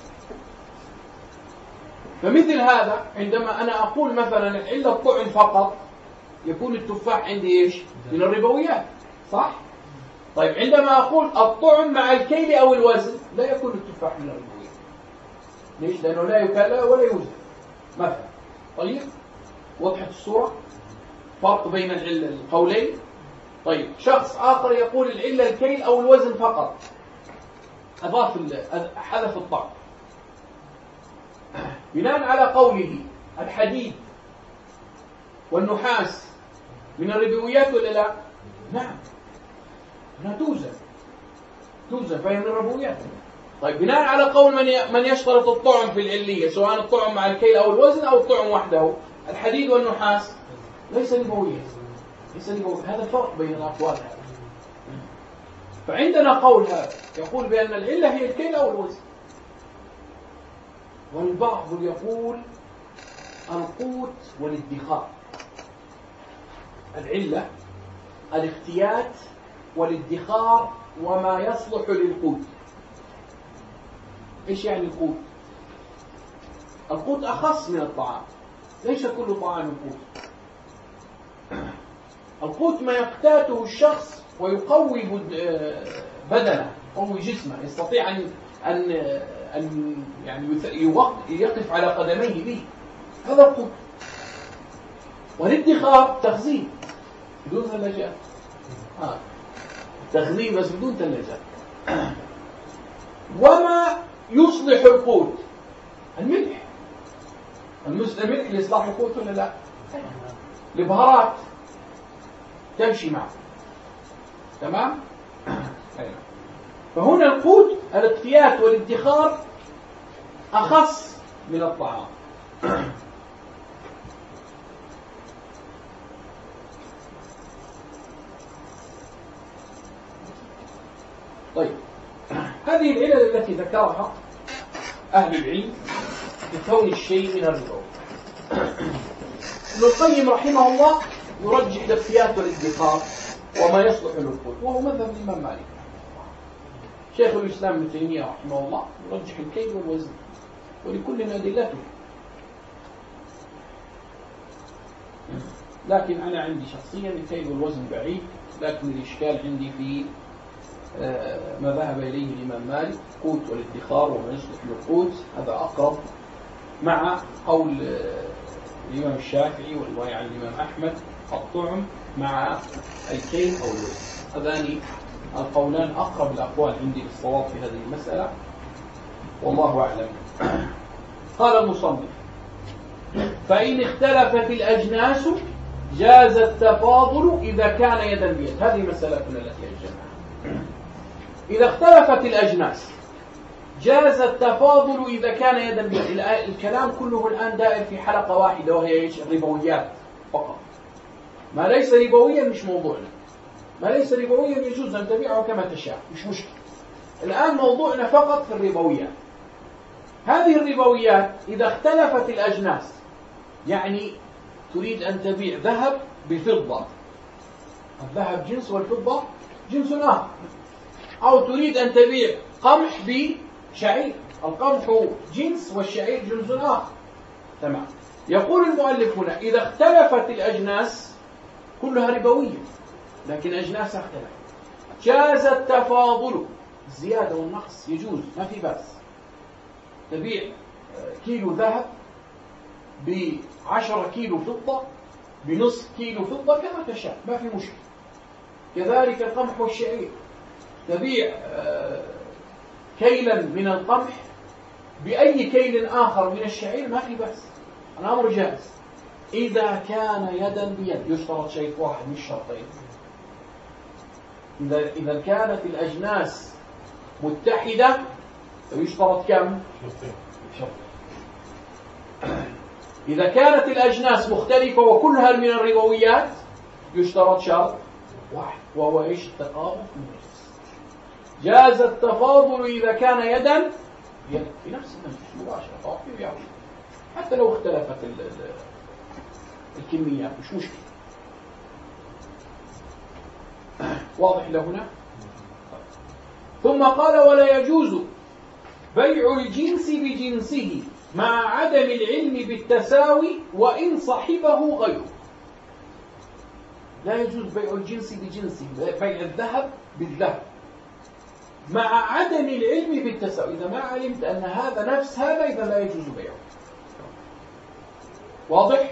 فمثل هذا عندما أنا أقول مثلا العلة الطعم فقط يكون التفاح عندي إيش؟ من الربويات، صح؟ طيب عندما أقول الطعم مع الكيل أو الوزن لا يكون التفاح من الربويات. ليش؟ لأنه لا يكال ولا يوزن مثلا. طيب وضحت الصورة؟ فرق بين القولين. طيب شخص آخر يقول العلة الكيل أو الوزن فقط، أضاف حذف الطعم بناء على قوله الحديد والنحاس من الربويات ولا لا؟ نعم، لا توزن توزن فهي من الربويات. طيب بناء على قول من من يشترط الطعم في العلية، سواء الطعم مع الكيل أو الوزن أو الطعم وحده، الحديد والنحاس ليس ربويا، ليس ربويا. هذا الفرق بين الأقوال هذا. فعندنا قول هذا يقول بأن العلة هي الكيل أو الوزن، والبعض يقول القوت والادخار. العلة الاختيات والادخار وما يصلح للقوت. ايش يعني القوت؟ القوت أخص من الطعام، ليس كل طعام قوت. القوت ما يقتاته الشخص ويقوي بدنه، يقوي جسمه، يستطيع أن أن أن يعني يقف على قدميه به، هذا القوت. والادخار تخزين بدون ثلاجات، آه. تخزين بس بدون ثلاجات. وما يصلح القوت الملح، الملح لإصلاح القوت ولا لا؟ البهارات تمشي معه، تمام؟ فهنا القوت الاقتيات والادخار أخص من الطعام. طيب هذه العلل التي ذكرها أهل العلم لكون الشيء من الربا. ابن القيم رحمه الله يرجح الاقتيات والادخار وما يصلح للقوت، وهو مذهب الإمام مالك. شيخ الإسلام ابن تيمية رحمه الله يرجح الكيل والوزن، ولكل أدلته. لكن أنا عندي شخصيا الكيل والوزن بعيد، لكن الإشكال عندي في ما ذهب إليه الإمام مالك، قوت والادخار وما يصلح للقوت، هذا أقرب مع قول الإمام الشافعي والرواية عن الإمام أحمد الطعم مع الكيل أو الوزن. هذان القولان أقرب الأقوال عندي للصواب في هذه المسألة، والله أعلم. قال المصنف: فإن اختلفت الأجناس جاز التفاضل إذا كان يدا بيد. هذه مسألتنا التي أجلناها. إذا اختلفت الأجناس جاز التفاضل إذا كان يدا بيد. الكلام كله الآن دائر في حلقة واحدة، وهي الربويات فقط. ما ليس ربويا مش موضوعنا، ما ليس ربويا يجوز أن تبيعه كما تشاء، مش مشكلة. الآن موضوعنا فقط في الربويات. هذه الربويات إذا اختلفت الأجناس، يعني تريد أن تبيع ذهب بفضة، الذهب جنس والفضة جنس آخر، أو تريد أن تبيع قمح بشعير، القمح جنس والشعير جنس آخر، تمام. يقول المؤلف هنا: إذا اختلفت الأجناس كلها ربوية، لكن أجناسها اختلفت، جاز التفاضل، الزيادة والنقص يجوز، ما في بأس. تبيع كيلو ذهب بعشرة كيلو فضة، بنصف كيلو فضة، كما تشاء، ما في مشكلة. كذلك القمح والشعير، تبيع كيلا من القمح بأي كيل آخر من الشعير، ما في بأس، الأمر جائز. إذا كان يدا بيد، يشترط شيء واحد مش شرطين. إذا إذا كانت الأجناس متحدة يشترط كم؟ شرط. إذا كانت الأجناس مختلفة وكلها من الربويات يشترط شرط واحد، وهو إيش؟ التقابل في النفس. جاز التفاضل إذا كان يدا يد في نفس المجلس مباشرة، حتى لو اختلفت الكميات مش مشكلة. واضح لهنا؟ ثم قال ولا يجوز بيع الجنس بجنسه مع عدم العلم بالتساوي وإن صحبه غيره. لا يجوز بيع الجنس بجنسه، بيع الذهب بالذهب مع عدم العلم بالتساوي. إذا ما علمت أن هذا نفس هذا إذا لا يجوز بيعه. واضح؟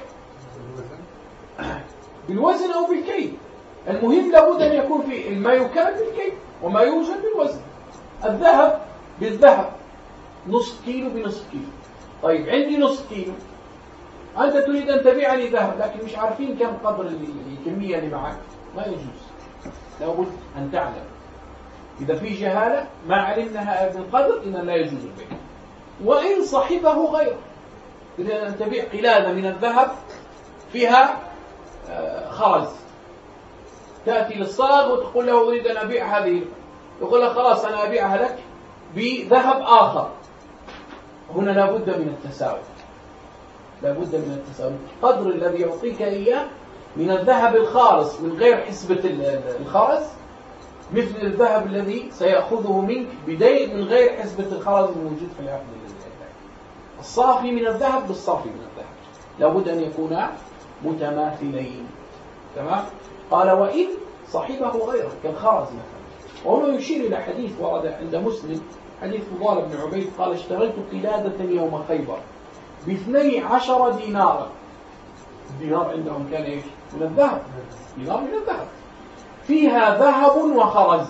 بالوزن أو بالكيل، المهم لابد أن يكون في ما يكال بالكيل وما يوزن بالوزن. الذهب بالذهب، نصف كيلو بنصف كيلو. طيب عندي نصف كيلو، أنت تريد أن تبيع لي ذهب لكن مش عارفين كم قدر الكمية اللي معك، ما يجوز. لابد أن تعلم. إذا في جهالة ما علمنا هذا القدر إذا لا يجوز البيع. وإن صحبه غيره، تريد أن تبيع قلادة من الذهب فيها خرز، تأتي للصاغ وتقول له أريد أن أبيع هذه، يقول لك خلاص أنا أبيعها لك بذهب آخر. هنا لابد من التساوي، لابد من التساوي. القدر الذي يعطيك إياه من الذهب الخالص من غير حسبة الخرز مثل الذهب الذي سيأخذه منك بدين من غير حسبة الخرز الموجود في العقد. الصافي من الذهب بالصافي من الذهب لابد أن يكونا متماثلين. تمام؟ قال وإن صاحبه غيره كالخرز مثلا. وهنا يشير إلى حديث ورد عند مسلم، حديث فضال بن عبيد قال اشتريت قلادة يوم خيبر باثني عشر دينارا. الدينار عندهم كان ايش؟ من الذهب، دينار من الذهب، فيها ذهب وخرز،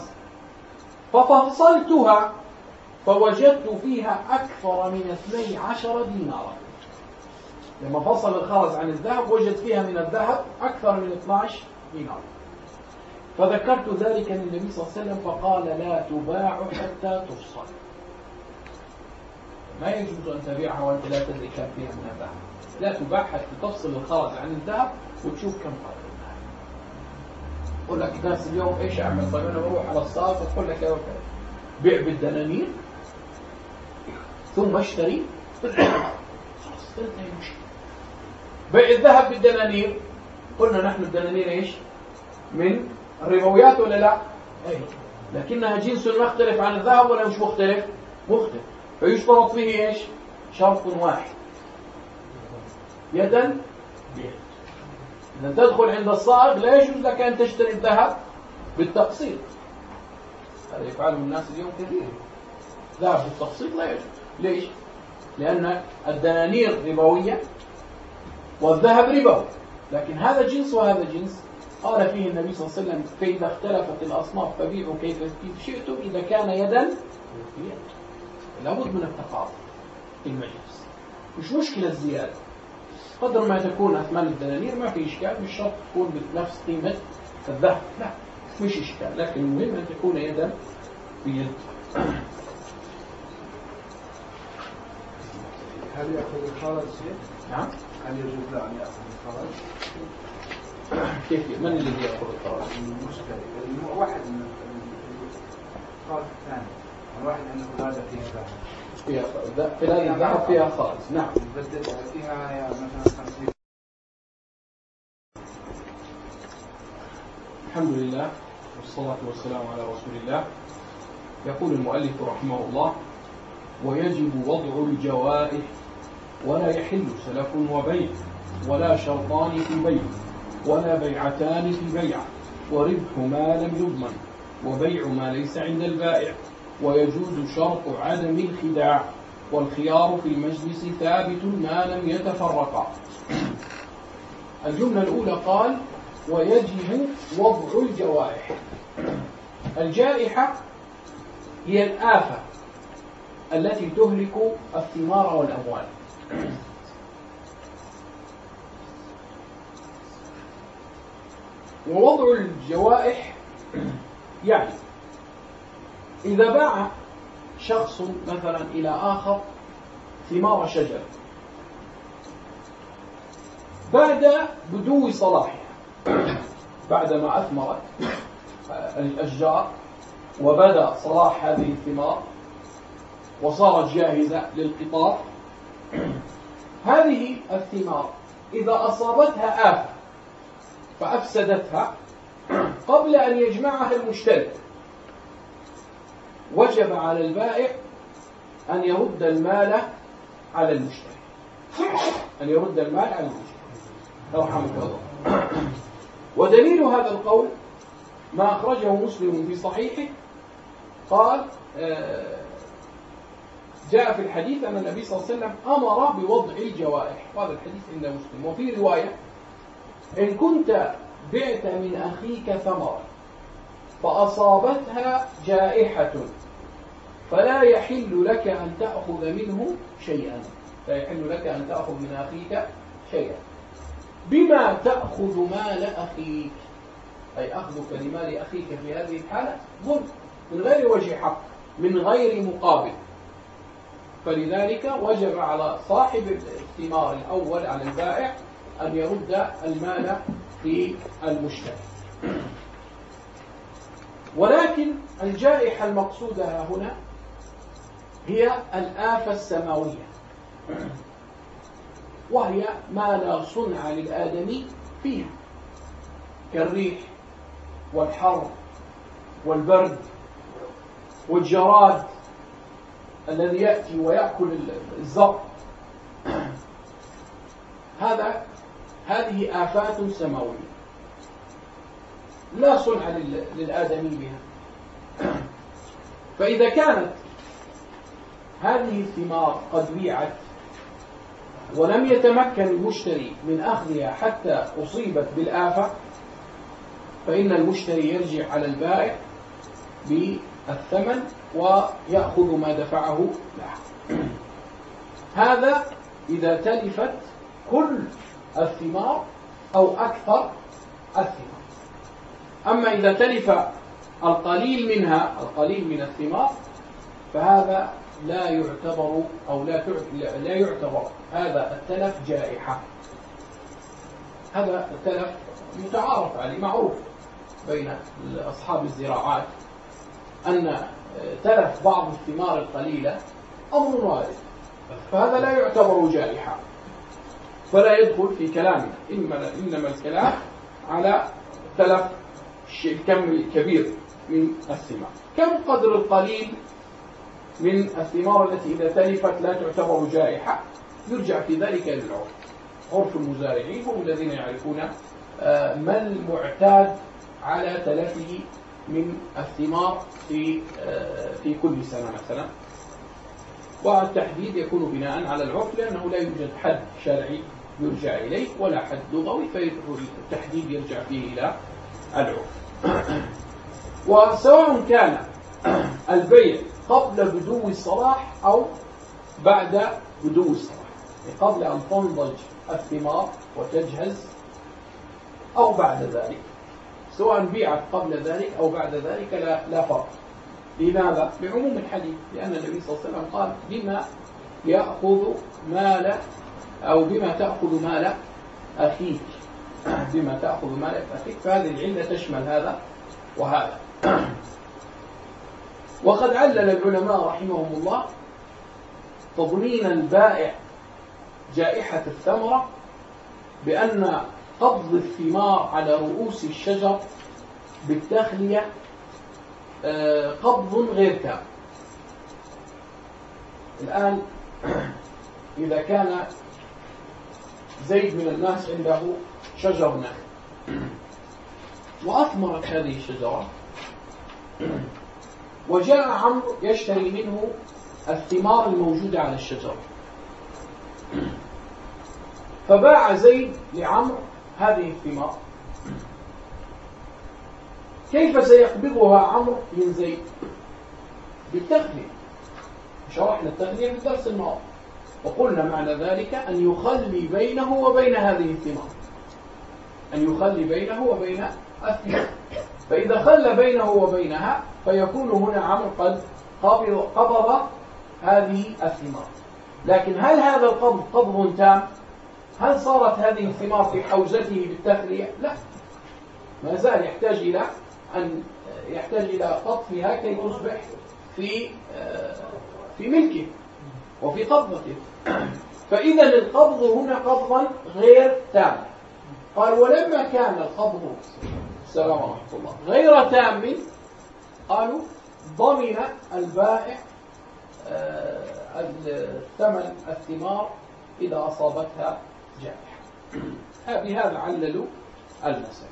ففصلتها فوجدت فيها أكثر من اثني عشر دينارا. لما فصل الخرز عن الذهب وجد فيها من الذهب أكثر من اثني عشر دينار. فذكرت ذلك للنبي صلى الله عليه وسلم فقال لا تباع حتى تفصل. ما يجوز أن تبيعها وأنت لا تدري كم فيها من الذهب. لا تباع حتى تفصل الخرز عن الذهب وتشوف كم قدر الذهب. يقول لك الناس اليوم ايش اعمل؟ طيب انا بروح على الصاف وتقول لك كذا وكذا. بيع بالدنانير ثم اشتري بالذهب. بيع الذهب بالدنانير، قلنا نحن الدنانير ايش؟ من الربويات ولا لا؟ اي، لكنها جنس مختلف عن الذهب ولا مش مختلف؟ مختلف. فيشترط فيه ايش؟ شرط واحد، يدا بيد. إذا تدخل عند الصائغ لا يجوز لك أن تشتري الذهب بالتقسيط. هذا يفعله الناس اليوم كثير. ذهب بالتقسيط لا يجوز. ليش؟ لأن الدنانير ربوية والذهب ربوي، لكن هذا جنس وهذا جنس. قال فيه النبي صلى الله عليه وسلم فإذا اختلفت الأصناف فبيعوا كيف شئتم إذا كان يدا بيد. لابد من التقاطع في المجلس. مش مشكلة الزيادة، قدر ما تكون أثمان الدنانير ما في إشكال، مش شرط تكون بنفس قيمة الذهب، لا مش إشكال، لكن المهم أن تكون يدا بيد. هل يأخذ الخارج شيء؟ نعم. هل يجوز له أن يأخذ الخارج؟ كيف؟ من الذي يأخذ الخارج؟ المشتري، واحد من الخارج الثاني، الواحد عنده قلادة فيها ذهب. فيها قلادة ذهب فيها خارج، نعم. بدل فيها مثلا خمسين. الحمد لله والصلاة والسلام على رسول الله. يقول المؤلف رحمه الله: ويجب وضع الجوائح ولا يحل سلف وبيع ولا شرطان في بيع ولا بيعتان في بيع وربح ما لم يضمن وبيع ما ليس عند البائع. ويجوز شرط عدم الخداع والخيار في المجلس ثابت ما لم يتفرقا. الجملة الأولى قال ويجب وضع الجوائح. الجائحة هي الآفة التي تهلك الثمار والأموال. ووضع الجوائح يعني إذا باع شخص مثلا إلى آخر ثمار شجر بعد بدو صلاحها، بعدما أثمرت الأشجار وبدأ صلاح هذه الثمار وصارت جاهزة للقطاف، هذه الثمار إذا أصابتها آفة فأفسدتها قبل أن يجمعها المشتري وجب على البائع أن يرد المال على المشتري، أن يرد المال على المشتري رحمك الله. ودليل هذا القول ما أخرجه مسلم في صحيحه، قال جاء في الحديث أن النبي صلى الله عليه وسلم أمر بوضع الجوائح، هذا الحديث عند مسلم. وفي رواية: إن كنت بعت من أخيك ثمرة فأصابتها جائحة فلا يحل لك أن تأخذ منه شيئا، لا يحل لك أن تأخذ من أخيك شيئا. بما تأخذ مال أخيك، أي أخذك لمال أخيك في هذه الحالة ظلم من غير وجه حق، من غير مقابل. فلذلك وجب على صاحب الثمار الأول، على البائع، أن يرد المال في المشتري. ولكن الجائحة المقصودة هنا هي الآفة السماوية، وهي ما لا صنع للآدمي فيها، كالريح والحر والبرد والجراد الذي يأتي ويأكل الزرع. هذا هذه آفات سماوية لا صنع للآدمي بها. فإذا كانت هذه الثمار قد بيعت ولم يتمكن المشتري من أخذها حتى أصيبت بالآفة، فإن المشتري يرجع على البائع بالثمن ويأخذ ما دفعه له. هذا إذا تلفت كل الثمار أو أكثر الثمار. أما إذا تلف القليل منها، القليل من الثمار، فهذا لا يعتبر أو لا لا يعتبر هذا التلف جائحة. هذا التلف متعارف عليه، معروف بين أصحاب الزراعات أن تلف بعض الثمار القليلة أمر وارد، فهذا لا يعتبر جائحة، فلا يدخل في كلامنا. إنما الكلام على تلف الكم الكبير من الثمار. كم قدر القليل من الثمار التي إذا تلفت لا تعتبر جائحة؟ يرجع في ذلك للعرف. عرف المزارعين هم الذين يعرفون ما المعتاد على تلفه من الثمار في في كل سنة مثلا، والتحديد يكون بناء على العرف، لأنه لا يوجد حد شرعي يرجع إليه ولا حد لغوي، فالتحديد يرجع فيه إلى العرف. وسواء كان البيع قبل بدو الصلاح أو بعد بدو الصلاح، قبل أن تنضج الثمار وتجهز أو بعد ذلك، سواء بيعت قبل ذلك أو بعد ذلك لا, لا فرق. لماذا؟ لعموم الحديث، لأن النبي صلى الله عليه وسلم قال: بما يأخذ مال أو بما تأخذ مال أخيك، بما تأخذ مال أخيك. فهذه العلة تشمل هذا وهذا. وقد علل العلماء رحمهم الله تضمين البائع جائحة الثمرة بأن قبض الثمار على رؤوس الشجر بالتخلية قبض غير تام. الآن إذا كان زيد من الناس عنده شجر نخل وأثمرت هذه الشجرة، وجاء عمرو يشتري منه الثمار الموجودة على الشجرة، فباع زيد لعمرو هذه الثمار، كيف سيقبضها عمرو من زيد؟ بالتخلية. شرحنا التخلية في الدرس الماضي وقلنا معنى ذلك أن يخلي بينه وبين هذه الثمار، أن يخلي بينه وبين الثمار. فإذا خلى بينه وبينها فيكون هنا عمرو قد قبض, قبض هذه الثمار. لكن هل هذا القبض قبض تام؟ هل صارت هذه الثمار في حوزته بالتخلية؟ لا، ما زال يحتاج إلى أن يحتاج إلى قطفها كي تصبح في في ملكه وفي قبضته. فإذا القبض هنا قبضا غير تام. قال: ولما كان القبض السلام ورحمة الله. غير تام قالوا ضمن البائع ثمن الثمار إذا أصابتها جائحة. بهذا عللوا المسألة.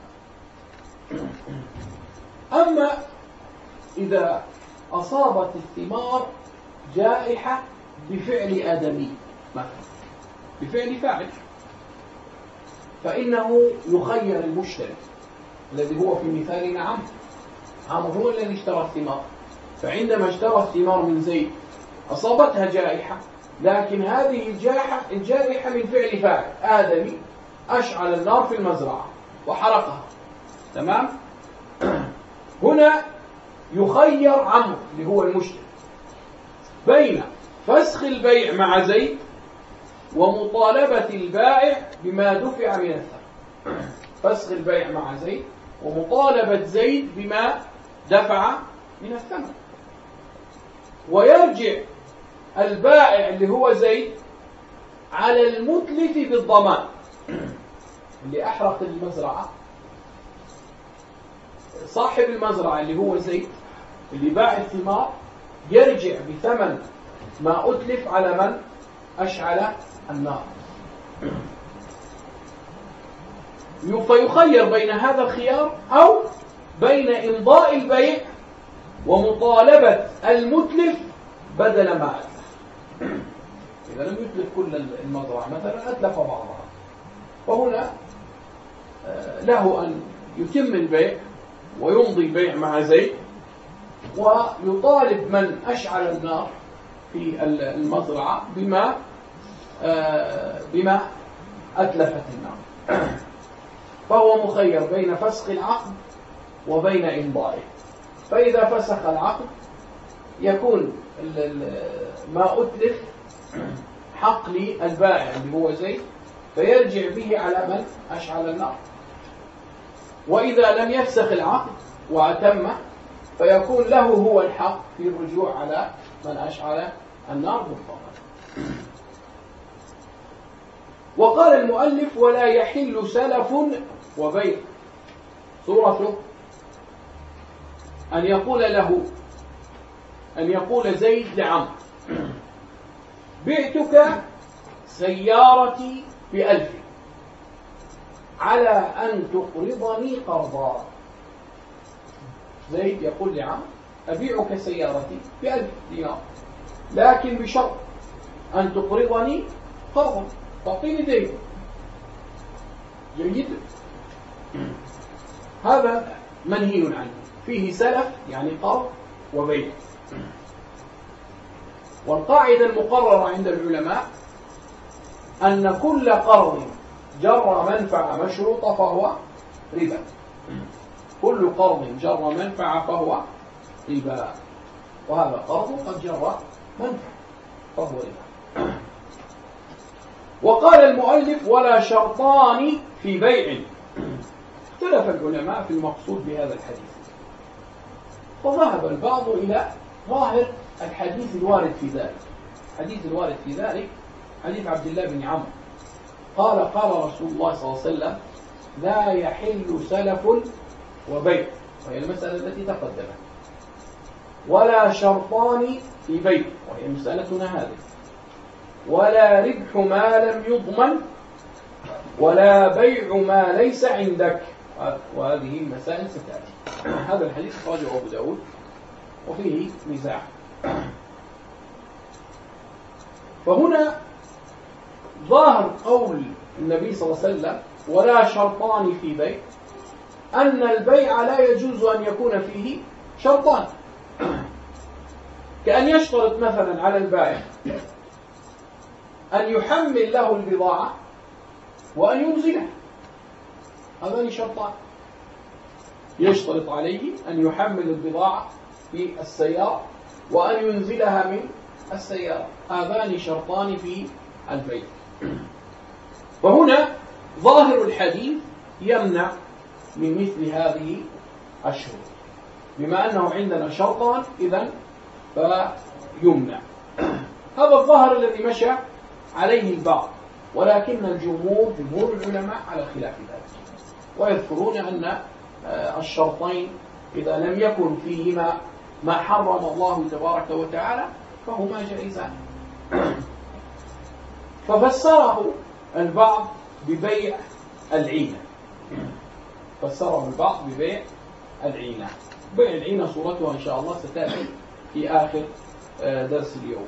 أما إذا أصابت الثمار جائحة بفعل آدمي مثلا، بفعل فاعل، فإنه يخير المشتري الذي هو في مثالنا عمرو. عمرو هو الذي اشترى الثمار، فعندما اشترى الثمار من زيد أصابتها جائحة، لكن هذه الجائحة الجائحة من فعل فاعل آدمي أشعل النار في المزرعة وحرقها، تمام؟ هنا يخير عمرو اللي هو المشتري بين فسخ البيع مع زيد ومطالبة البائع بما دفع من الثمن. فسخ البيع مع زيد ومطالبة زيد بما دفع من الثمن، ويرجع البائع اللي هو زيد على المتلف بالضمان اللي أحرق المزرعة. صاحب المزرعة اللي هو زيد اللي باع الثمار يرجع بثمن ما أتلف على من أشعل النار. فيخير بين هذا الخيار أو بين إمضاء البيع ومطالبة المتلف بدل ما أتلف. إذا لم يتلف كل المزرعة مثلا، أتلف بعضها، فهنا له أن يتم البيع ويمضي البيع مع زيد ويطالب من أشعل النار في المزرعة بما بما أتلفت النار. فهو مخير بين فسخ العقد وبين إمضائه. فإذا فسخ العقد يكون ما أتلف حق للبائع اللي هو زيد، فيرجع به على من أشعل النار. وإذا لم يفسخ العقد وأتم فيكون له هو الحق في الرجوع على من أشعل النار بالضمان. وقال المؤلف: ولا يحل سلف وبيع. صورته أن يقول له أن يقول زيد لعمرو: بعتك سيارتي بألف على أن تقرضني قرضا. زيد يقول لعمرو: أبيعك سيارتي بألف دينار، لكن بشرط أن تقرضني قرضا، تعطيني دين. جيد. هذا منهي عنه، فيه سلف يعني قرض وبيع. والقاعدة المقررة عند العلماء أن كل قرض جر منفعة مشروطة فهو ربا. كل قرض جر منفعة فهو ربا، وهذا قرض قد جر منفعة فهو ربا. وقال المؤلف: ولا شرطان في بيع. اختلف العلماء في المقصود بهذا الحديث، فذهب البعض إلى ظاهر الحديث الوارد في ذلك. الحديث الوارد في ذلك حديث عبد الله بن عمرو قال: قال رسول الله صلى الله عليه وسلم: لا يحل سلف وبيع، وهي المسألة التي تقدمت، ولا شرطان في بيع، وهي مسألتنا هذه، ولا ربح ما لم يضمن، ولا بيع ما ليس عندك. وهذه المسائل ستأتي. هذا الحديث أخرجه أبو داود وفيه نزاع. فهنا ظاهر قول النبي صلى الله عليه وسلم: ولا شرطان في بيع، أن البيع لا يجوز أن يكون فيه شرطان، كأن يشترط مثلا على البائع أن يحمل له البضاعة وأن ينزلها. هذان شرطان، يشترط عليه أن يحمل البضاعة في السيارة وأن ينزلها من السيارة. هذان شرطان في البيع. فهنا ظاهر الحديث يمنع من مثل هذه الشروط، بما أنه عندنا شرطان إذن فيمنع. هذا الظاهر الذي مشى عليه البعض، ولكن الجمهور جمهور العلماء على خلاف ذلك، ويذكرون أن الشرطين إذا لم يكن فيهما ما حرم الله تبارك وتعالى فهما جائزان. ففسره البعض ببيع العينة، فسره البعض ببيع العينة. بيع العينة صورتها إن شاء الله ستأتي في آخر درس اليوم.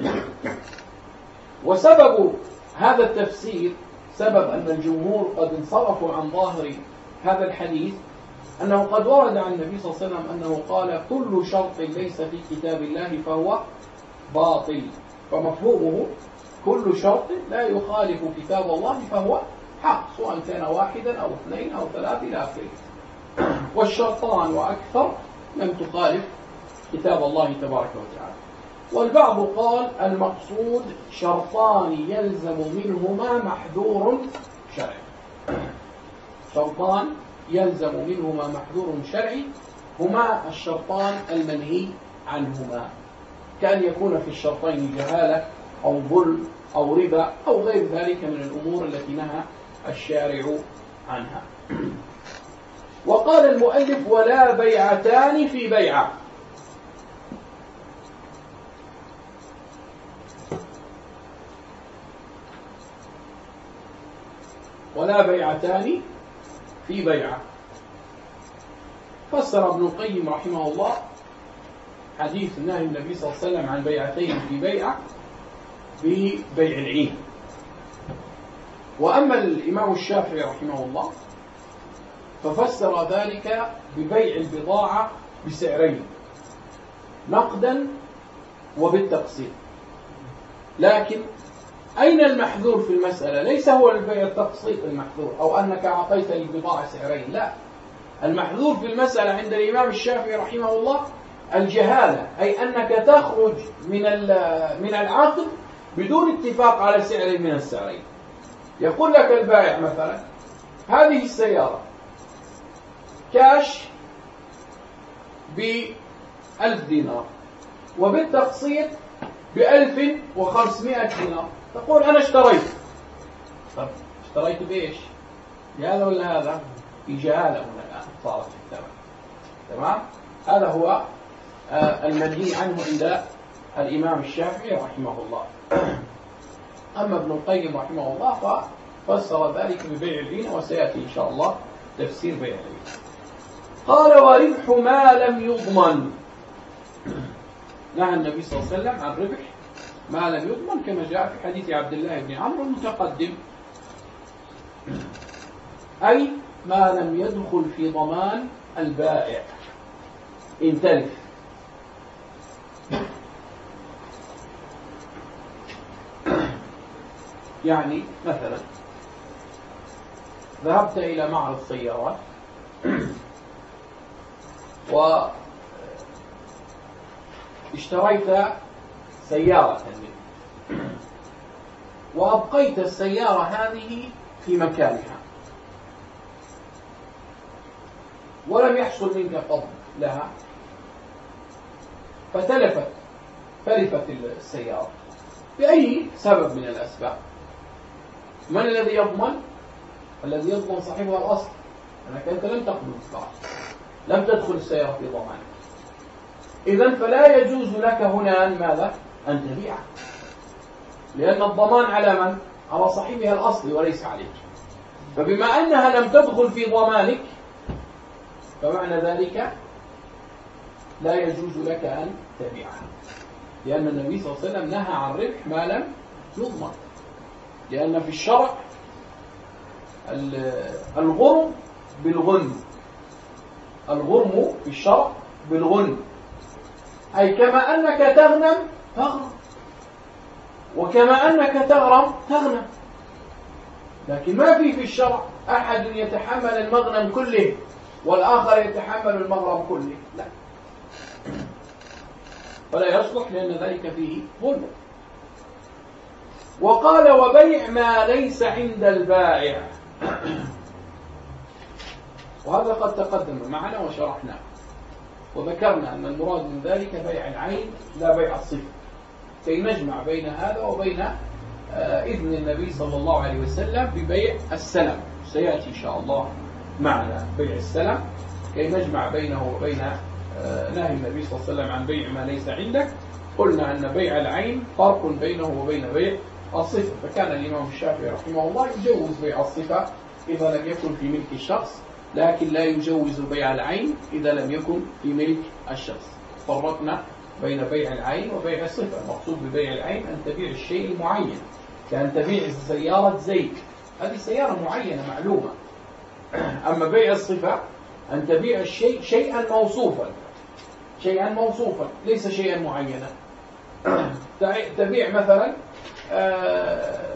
وسبب هذا التفسير، سبب أن الجمهور قد انصرفوا عن ظاهر هذا الحديث، أنه قد ورد عن النبي صلى الله عليه وسلم أنه قال: كل شرط ليس في كتاب الله فهو باطل. فمفهومه كل شرط لا يخالف كتاب الله فهو حق، سواء كان واحدا أو اثنين أو ثلاثة إلى آخره. والشرطان وأكثر لم تخالف كتاب الله تبارك وتعالى. والبعض قال المقصود شرطان يلزم منهما محذور شرعي، شرطان يلزم منهما محذور شرعي هما الشرطان المنهي عنهما، كأن يكون في الشرطين جهالة أو ظلم أو ربا أو غير ذلك من الأمور التي نهى الشارع عنها. وقال المؤلف: ولا بيعتان في بيعة. ولا بيعتان في بيعة. فسر ابن القيم رحمه الله حديث نهي النبي صلى الله عليه وسلم عن بيعتين في بيعة ببيع العين. وأما الإمام الشافعي رحمه الله ففسر ذلك ببيع البضاعة بسعرين، نقدا وبالتقسيط. لكن أين المحذور في المسألة؟ ليس هو البيع التقسيط المحذور أو أنك أعطيت البضاعة سعرين، لا، المحذور في المسألة عند الإمام الشافعي رحمه الله الجهالة، أي أنك تخرج من من العقد بدون اتفاق على سعر من السعرين. يقول لك البائع مثلا: هذه السيارة كاش بألف دينار وبالتقسيط بألف وخمسمائة دينار. تقول: أنا اشتريت. طب اشتريت بإيش؟ بهذا ولا هذا؟ في جهالة هنا الآن صارت في الثمن. تمام؟ هذا هو المنهي عنه عند الإمام الشافعي رحمه الله. أما ابن القيم رحمه الله ففسر ذلك ببيع العين، وسيأتي إن شاء الله تفسير بيع العين. قال: وربح ما لم يضمن. نهى النبي صلى الله عليه وسلم عن ربح ما لم يضمن كما جاء في حديث عبد الله بن عمرو المتقدم، أي ما لم يدخل في ضمان البائع إن تلف. يعني مثلا ذهبت إلى معرض سيارات واشتريت سيارة منه وأبقيت السيارة هذه في مكانها ولم يحصل منك قبض لها، فتلفت تلفت السيارة بأي سبب من الأسباب. من الذي يضمن؟ الذي يضمن صاحبها الأصل، أنك أنت لم تقبل السيارة، لم تدخل السيارة في ضمانك. إذن فلا يجوز لك هنا أن ماذا؟ أن تبيعها، لأن الضمان على من؟ على صاحبها الأصل وليس عليك. فبما أنها لم تدخل في ضمانك فمعنى ذلك لا يجوز لك أن تبيعها، لأن النبي صلى الله عليه وسلم نهى عن ربح ما لم يضمن. لأن في الشرع الغرم بالغنم، الغرم في الشرع بالغنم، أي كما أنك تغنم تغرم، وكما أنك تغرم تغنم. لكن ما في في الشرع أحد يتحمل المغنم كله والآخر يتحمل المغرم كله، لا، فلا يصلح، لأن ذلك فيه ظلم. وقال: وبيع ما ليس عند البائع. وهذا قد تقدم معنا وشرحناه وذكرنا أن المراد من ذلك بيع العين لا بيع الصفة، كي نجمع بين هذا وبين إذن النبي صلى الله عليه وسلم ببيع السلم، سيأتي إن شاء الله معنى بيع السلم كي نجمع بينه وبين نهي النبي صلى الله عليه وسلم عن بيع ما ليس عندك. قلنا أن بيع العين فرق بينه وبين بيع الصفة، فكان الإمام الشافعي رحمه الله يجوز بيع الصفة إذا لم يكن في ملك الشخص، لكن لا يجوز بيع العين إذا لم يكن في ملك الشخص. فرقنا بين بيع العين وبيع الصفة. المقصود ببيع العين أن تبيع الشيء المعين، كأن تبيع سيارة زيت، هذه سيارة معينة معلومة. أما بيع الصفة أن تبيع الشيء شيئا موصوفا، شيئا موصوفا ليس شيئا معينا. تبيع مثلا آه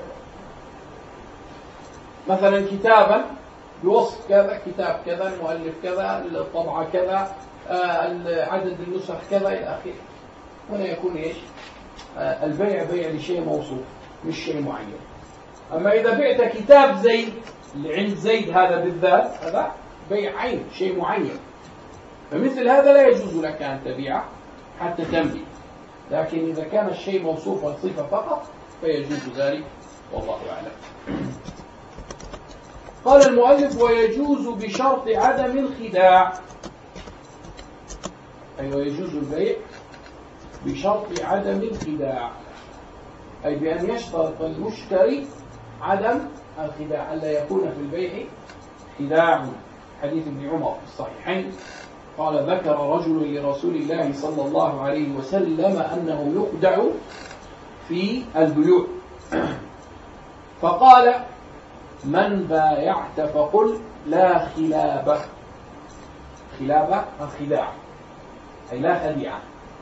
مثلا كتابا بوصف كذا، كتاب كذا، المؤلف كذا، الطبعة كذا، آه عدد النسخ كذا إلى آخره. هنا يكون إيش؟ آه البيع بيع لشيء موصوف مش شيء معين. أما إذا بعت كتاب زيد اللي عند زيد هذا بالذات، هذا بيع عين شيء معين، فمثل هذا لا يجوز لك أن تبيعه حتى تملك. لكن إذا كان الشيء موصوفا صفة فقط فيجوز ذلك، والله أعلم. قال المؤلف: ويجوز بشرط عدم الخداع. أي ويجوز البيع بشرط عدم الخداع، أي بأن يشترط المشتري عدم الخداع، ألا يكون في البيع خداع. حديث ابن عمر في الصحيحين قال: ذكر رجل لرسول الله صلى الله عليه وسلم أنه يخدع في البيوع، فقال: من بايعت فقل لا خلابة. خلابة الخداع، أي لا خديعة.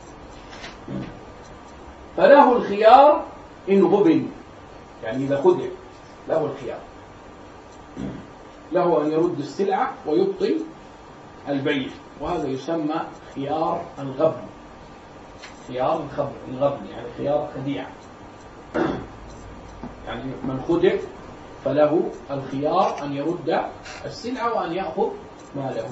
فله الخيار إن غبن، يعني إذا خدع له الخيار، له أن يرد السلعة ويبطل البيع، وهذا يسمى خيار الغبن. خيار الغبن يعني خيار خديعة، يعني من خدع فله الخيار أن يرد السلعة وأن يأخذ ماله.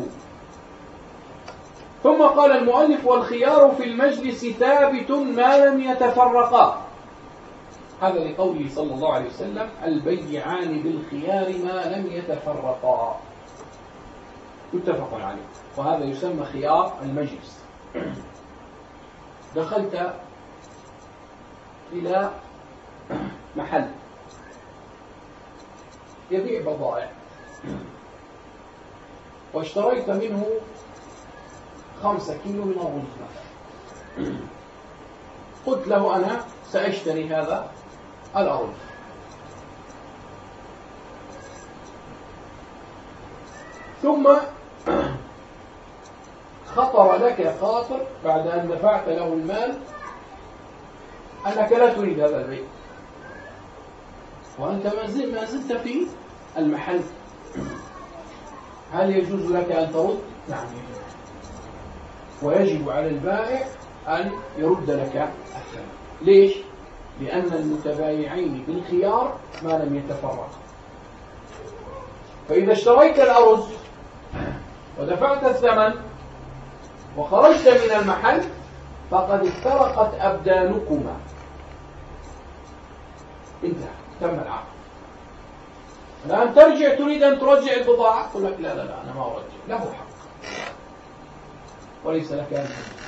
ثم قال المؤلف: والخيار في المجلس ثابت ما لم يتفرقا. هذا لقوله صلى الله عليه وسلم: البيعان بالخيار ما لم يتفرقا، متفق عليه. وهذا يسمى خيار المجلس. دخلت إلى محل يبيع بضائع واشتريت منه خمسة كيلو من الرز مثلا، قلت له: أنا سأشتري هذا الأرز. ثم خطر لك خاطر بعد أن دفعت له المال أنك لا تريد هذا البيع، وأنت ما زلت في المحل، هل يجوز لك أن ترد؟ نعم يجوز، ويجب على البائع أن يرد لك الثمن. ليش؟ لأن المتبايعين بالخيار ما لم يتفرقا. فإذا اشتريت الأرز ودفعت الثمن وخرجت من المحل فقد افترقت أبدانكما، انتهى، تم العقد. الآن ترجع تريد أن ترجع البضاعة، يقول لك: لا لا لا أنا ما أرجع، له حق وليس لك أن ترجع.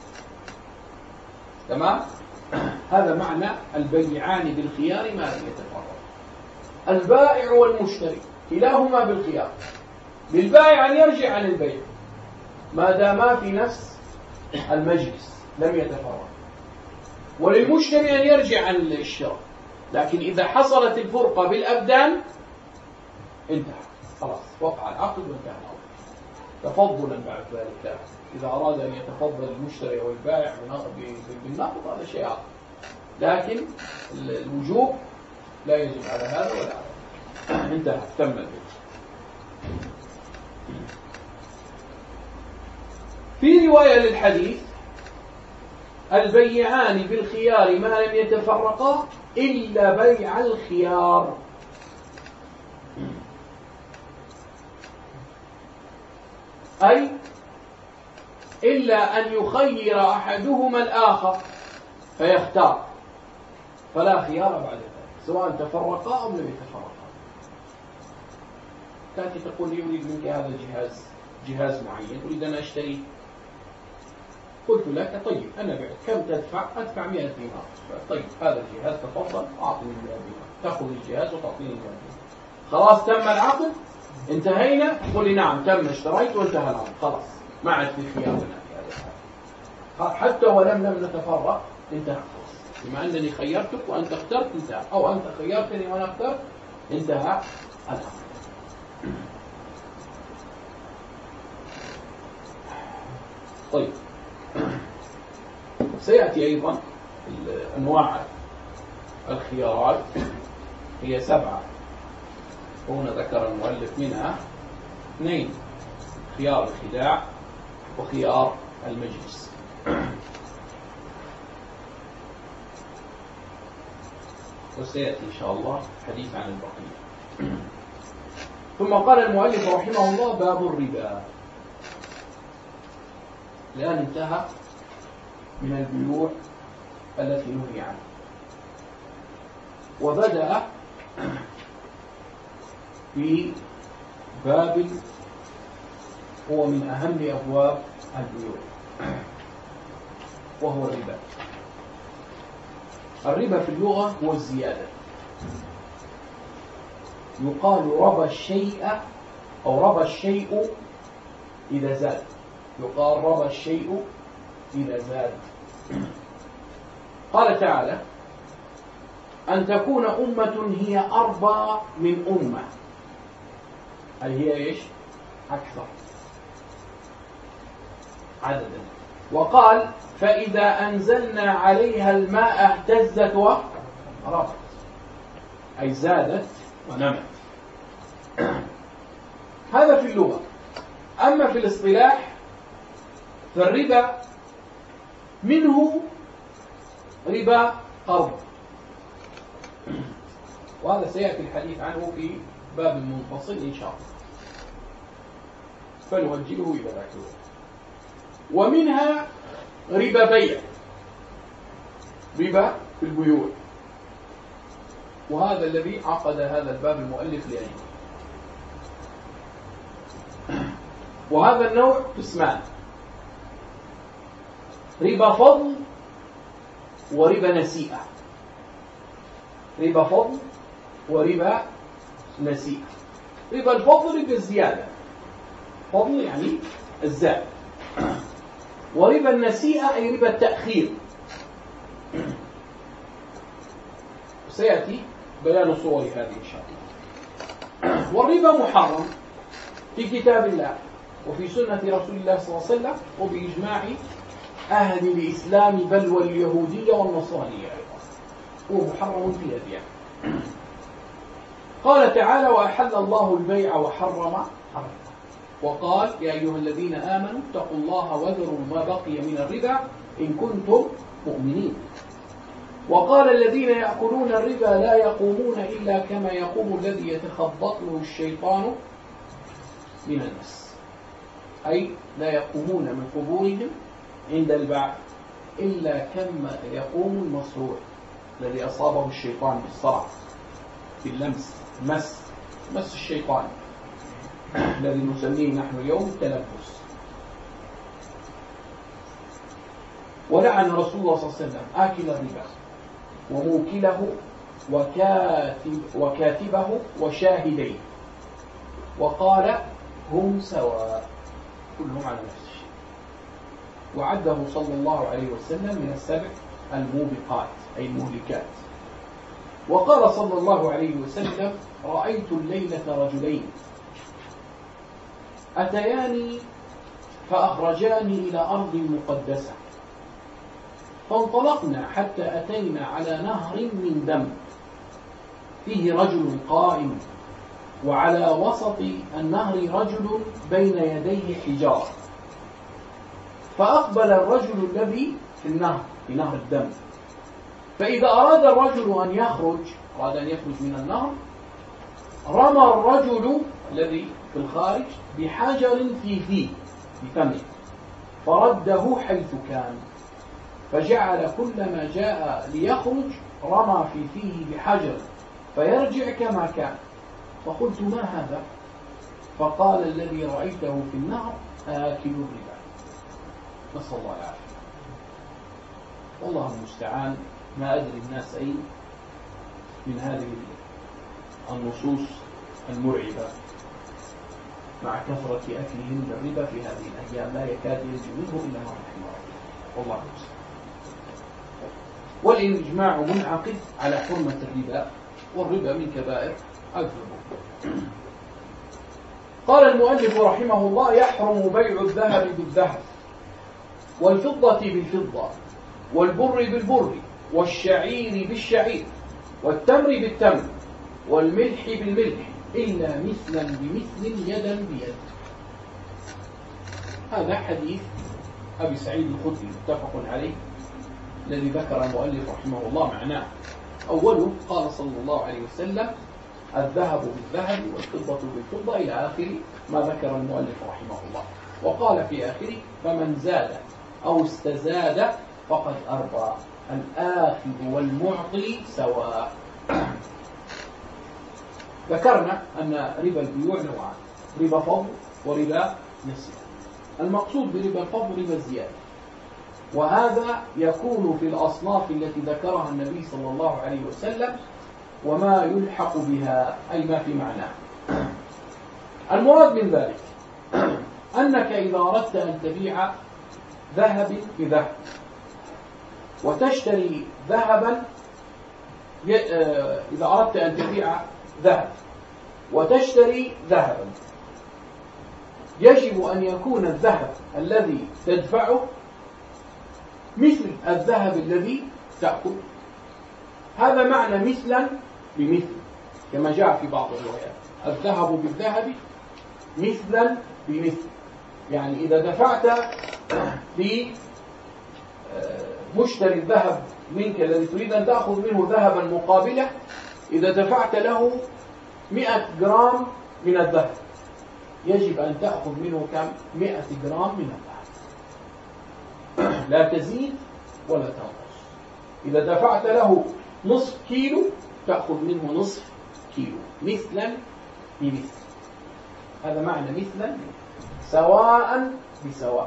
تمام؟ هذا معنى البيعان بالخيار ما لم يتفرقا. البائع والمشتري كلاهما بالخيار، للبائع أن يرجع عن البيع ما داما في نفس المجلس لم يتفرق، وللمشتري أن يرجع عن الشراء. لكن إذا حصلت الفرقة بالأبدان انتهى، خلاص وقع العقد وانتهى الأمر. تفضلا بعد ذلك، إذا أراد أن يتفضل المشتري والبائع بالنقد هذا شيء آخر، لكن الوجوب لا يجب على هذا ولا على هذا. انتهى، تم البيع. في رواية للحديث: البيعان بالخيار ما لم يتفرقا إلا بيع الخيار. أي إلا أن يخير أحدهما الآخر فيختار، فلا خيار بعد ذلك سواء تفرقا أو لم يتفرقا. تأتي تقول لي أريد منك هذا الجهاز جهاز معين أريد أن أشتريه. قلت لك طيب أنا بعت، كم تدفع؟ أدفع مئة دينار. طيب هذا الجهاز تفضل أعطني مئة دينار. تأخذ الجهاز وتعطيني مئة دينار. خلاص تم العقد، انتهينا. تقول لي نعم تم، اشتريت وانتهى الأمر، خلاص ما عاد في خيار لنا في هذا. حتى ولم لم نتفرق انتهى خلاص، بما أنني خيرتك وأنت اخترت انتهى، أو أنت خيرتني وأنا اخترت انتهى الأمر. طيب سيأتي أيضا أنواع الخيارات، هي سبعة، هنا ذكر المؤلف منها اثنين: خيار الخداع وخيار المجلس. وسيأتي إن شاء الله حديث عن البقية. ثم قال المؤلف رحمه الله: باب الربا. الآن انتهى من البيوع التي نهي عنها، وبدأ في باب هو من أهم أبواب البيوع، وهو الربا. الربا في اللغة هو الزيادة. يقال ربا الشيء أو ربا الشيء إذا زاد، يقال ربا الشيء إذا زاد. قال تعالى: أن تكون أمة هي أربى من أمة، أي هي إيش؟ أكثر عددا. وقال: فإذا أنزلنا عليها الماء اهتزت وربت، أي زادت ونمت. هذا في اللغة. أما في الاصطلاح فالربا منه ربا قرض، وهذا سيأتي الحديث عنه في باب منفصل إن شاء الله، فنوجهه إلى ذاك الوقت. ومنها ربا بيع، ربا في البيوع، وهذا الذي عقد هذا الباب المؤلف لأجله. وهذا النوع قسمان: ربا فضل وربا نسيئة. ربا فضل وربا نسيئة. ربا الفضل ربا الزيادة، فضل يعني الزاد. وربا النسيئة أي ربا التأخير. سيأتي بيان صور هذه إن شاء الله. والربا محرم في كتاب الله وفي سنة رسول الله صلى الله عليه وسلم وبإجماع أهل الإسلام، بل واليهودية والنصرانية أيضا، هو محرم في الأديان. قال تعالى: وأحل الله البيع وحرم الربا، وقال: يا أيها الذين آمنوا اتقوا الله وذروا ما بقي من الربا إن كنتم مؤمنين. وقال: الذين يأكلون الربا لا يقومون إلا كما يقوم الذي يتخبطه الشيطان من المس، أي لا يقومون من قبورهم عند البعث إلا كما يقوم المصروع الذي أصابه الشيطان بالصرع، باللمس، مس مس الشيطان الذي نسميه نحن اليوم التلبس. ولعن رسول الله صلى الله عليه وسلم آكل الربا وموكله وكاتب وكاتبه وشاهديه، وقال: هم سواء، كلهم على نفس الشيء. وعده صلى الله عليه وسلم من السبع الموبقات أي المهلكات. وقال صلى الله عليه وسلم: رأيت الليلة رجلين أتياني فأخرجاني إلى أرض مقدسة، فانطلقنا حتى أتينا على نهر من دم فيه رجل قائم، وعلى وسط النهر رجل بين يديه حجارة، فأقبل الرجل الذي في النهر في نهر الدم، فإذا أراد الرجل أن يخرج أراد أن يخرج من النهر، رمى الرجل الذي في الخارج بحجر في فيه بفمه فرده حيث كان، فجعل كلما جاء ليخرج رمى في فيه بحجر فيرجع كما كان. فقلت: ما هذا؟ فقال الذي رأيته في النار آكل الربا. نسأل الله العافية. والله المستعان، ما أدري الناس أين من هذه النصوص المرعبة مع كثرة أكلهم للربا في هذه الأيام، لا يكاد ينجو منه إلا ما رحم الله. والله المستعان. والإجماع منعقد على حرمة الربا، والربا من كبائر الذنوب. قال المؤلف رحمه الله: يحرم بيع الذهب بالذهب، والفضة بالفضة، والبر بالبر، والشعير بالشعير، والتمر بالتمر، والملح بالملح، إلا مثلا بمثل يدا بيد. هذا حديث أبي سعيد الخدري متفق عليه الذي ذكر المؤلف رحمه الله معناه. أوله قال صلى الله عليه وسلم: الذهب بالذهب والفضة بالفضة، إلى آخر ما ذكر المؤلف رحمه الله. وقال في آخره: فمن زاد أو استزاد فقد أربى، الآخذ والمعطي سواء. ذكرنا أن ربا البيوع نوعان: ربا فضل وربا نسيئة. المقصود بربا الفضل ربا الزيادة، وهذا يكون في الأصناف التي ذكرها النبي صلى الله عليه وسلم وما يلحق بها، أي ما في معناه. المراد من ذلك أنك إذا أردت أن تبيع ذهب بذهب وتشتري ذهبا، إذا أردت أن تبيع ذهب وتشتري ذهبا، يجب أن يكون الذهب الذي تدفعه مثل الذهب الذي تأخذ. هذا معنى مثلا بمثل، كما جاء في بعض الروايات: الذهب بالذهب مثلا بمثل. يعني إذا دفعت لمشتري الذهب منك الذي تريد أن تأخذ منه ذهبا مقابله، إذا دفعت له مئة جرام من الذهب، يجب أن تأخذ منه كم؟ مئة جرام من الذهب، لا تزيد ولا تنقص. إذا دفعت له نصف كيلو تأخذ منه نصف كيلو، مثلا بمثل. هذا معنى مثلا، سواء بسواء،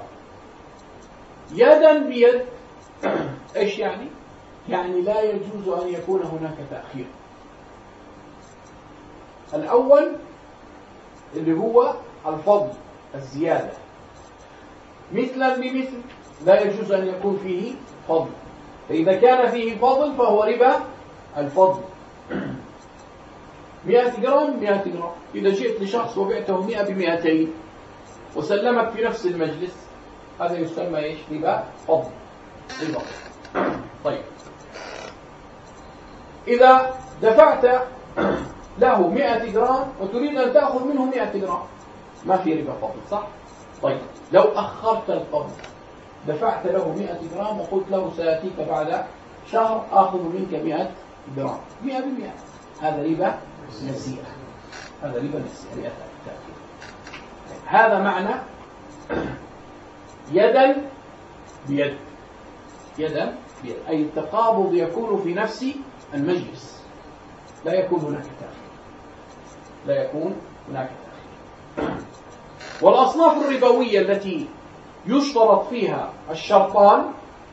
يدا بيد. ايش يعني؟ يعني لا يجوز أن يكون هناك تأخير. الأول اللي هو الفضل، الزيادة، مثلا بمثل، لا يجوز أن يكون فيه فضل. فإذا كان فيه فضل فهو ربا الفضل. مئة جرام مئة جرام. إذا جئت لشخص وبعته مئة بمئتين وسلمك في نفس المجلس، هذا يسمى إيش؟ ربا فضل. ربا. طيب، إذا دفعت له مئة جرام وتريد أن تأخذ منه مئة جرام، ما في ربا فضل، صح؟ طيب، لو أخرت القبض، دفعت له مئة جرام وقلت له سيأتيك بعد شهر آخذ منك مئة جرام، مئة بمئة، هذا ربا نسيئة. هذا ربا نسيئة. هذا معنى يدا بيد. يدا بيد، أي التقابض يكون في نفس المجلس، لا يكون هناك تأخير، لا يكون هناك تأخير. والأصناف الربوية التي يشترط فيها الشرطان،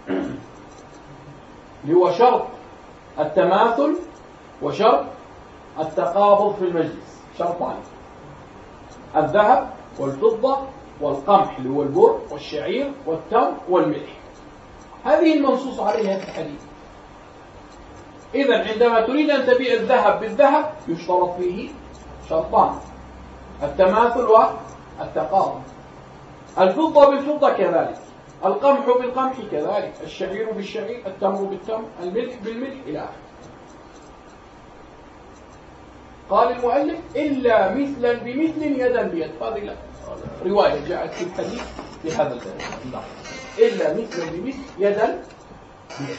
اللي هو شرط التماثل وشرط التقابض في المجلس، شرطان: الذهب والفضة والقمح اللي هو البر والشعير والتمر والملح. هذه المنصوص عليها في الحديث. إذن عندما تريد أن تبيع الذهب بالذهب يشترط فيه شرطان: التماثل والتقابض. الفضة بالفضة كذلك، القمح بالقمح كذلك، الشعير بالشعير، التمر بالتمر، الملح بالملح، إلى آخره. قال المؤلف: إلا مثلا بمثل يدا بيد. هذه رواية جاءت في الحديث في هذا اللفظ: إلا مثلا بمثل يدا بيد.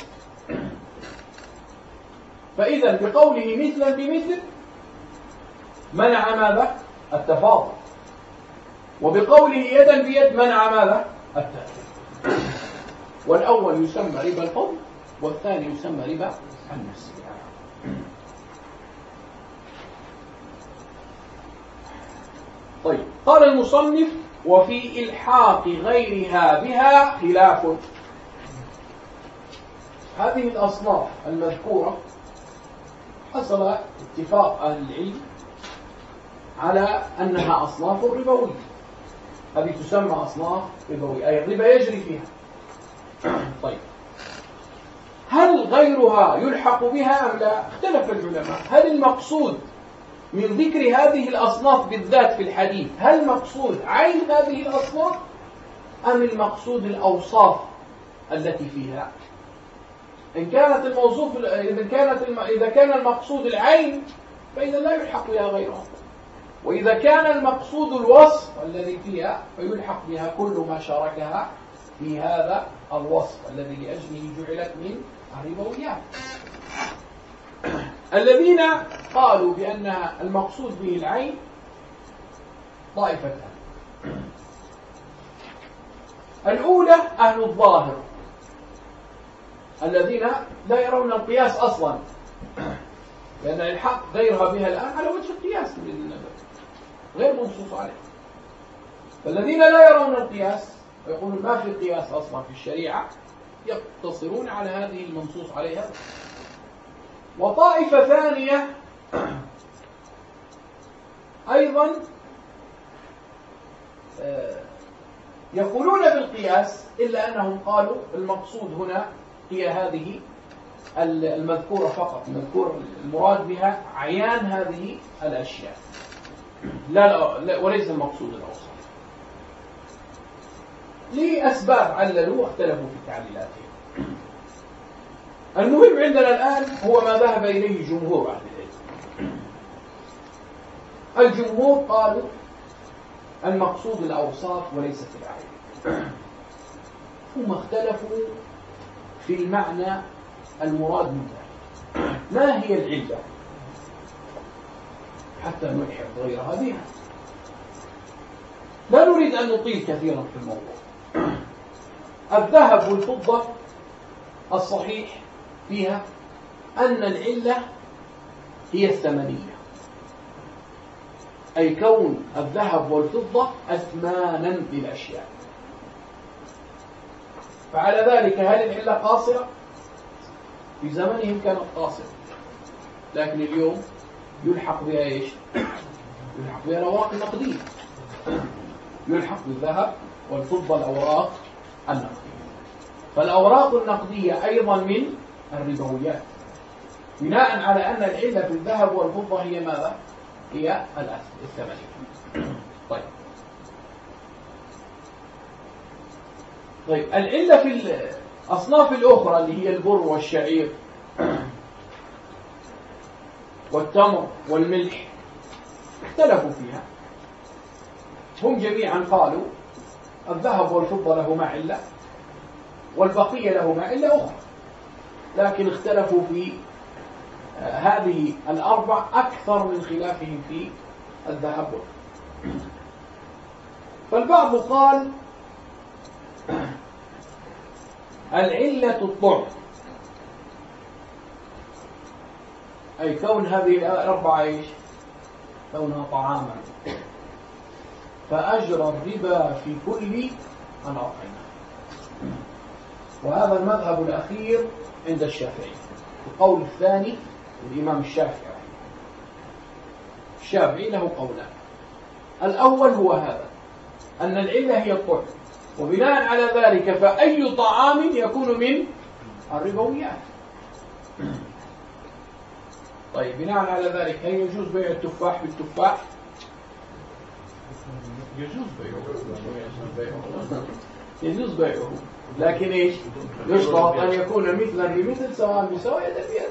فإذا بقوله مثلا بمثل منع ماذا؟ التفاضل. وبقوله يدا بيد منع ماذا؟ التأثير. والأول يسمى ربا الفضل، والثاني يسمى ربا النسيئة. طيب، قال المصنف: وفي إلحاق غيرها بها خلاف. هذه الأصناف المذكورة حصل اتفاق أهل العلم على أنها أصناف ربوية. هذه تسمى أصناف ربوية، أي الربا يجري فيها. طيب، هل غيرها يلحق بها أم لا؟ اختلف العلماء. هل المقصود من ذكر هذه الأصناف بالذات في الحديث هل مقصود عين هذه الأصناف أم المقصود الأوصاف التي فيها؟ إن كانت الموصوف إذا كانت الم... إذا كان المقصود العين فإذا لا يلحق بها غيرها، وإذا كان المقصود الوصف الذي فيها فيلحق بها كل ما شاركها في هذا الوصف الذي لأجله جعلت من الربويات. الذين قالوا بأن المقصود به العين طائفتان. الأولى أهل الظاهر الذين لا يرون القياس أصلا، لأن الحق غيرها بها الآن على وجه القياس غير منصوص عليه. فالذين لا يرون القياس ويقولون ما في قياس أصلا في الشريعة يقتصرون على هذه المنصوص عليها. وطائفة ثانية أيضا يقولون بالقياس، إلا أنهم قالوا المقصود هنا هي هذه المذكورة فقط، المذكور المراد بها عيان هذه الأشياء، لا, لا وليس المقصود الأوصاف، لأسباب عللوا واختلفوا في تعليلاتهم. المهم عندنا الآن هو ما ذهب إليه جمهور أهل العلم. الجمهور قالوا المقصود الأوصاف وليست العين. هم اختلفوا في المعنى المراد من ذلك. ما هي العلة حتى نلحق غيرها بها؟ لا نريد أن نطيل كثيرا في الموضوع. الذهب والفضة الصحيح فيها أن العلة هي الثمنية، أي كون الذهب والفضة أثمانا للأشياء. فعلى ذلك هل العلة قاصرة؟ في زمنهم كانت قاصرة، لكن اليوم يلحق بها إيش؟ يلحق بها الأوراق النقدية، يلحق بالذهب والفضة الأوراق النقدية. فالأوراق النقدية أيضا من الربويات، بناء على أن العلة في الذهب والفضة هي ماذا؟ هي الثمنية. طيب طيب العلة في الأصناف الأخرى اللي هي البر والشعير والتمر والملح اختلفوا فيها. هم جميعا قالوا الذهب والفضة لهما علة والبقية لهما علة أخرى، لكن اختلفوا في هذه الأربع أكثر من خلافهم في الذهب. فالبعض قال العلة الطعم، أي كون هذه الأربعة إيش؟ كونها طعاما، فأجرى الربا في كل الأطعمة. وهذا المذهب الأخير عند الشافعي. القول الثاني الإمام الشافعي. الشافعي له قولان. الأول هو هذا، أن العلة هي الطعم، وبناء على ذلك فأي طعام يكون من الربويات. طيب بناء على ذلك هل يجوز بيع التفاح بالتفاح؟ يجوز بيعه يجوز بيعه لكن ايش؟ يشترط ان يكون مثلا بمثل سواء بسواء يدا بيد.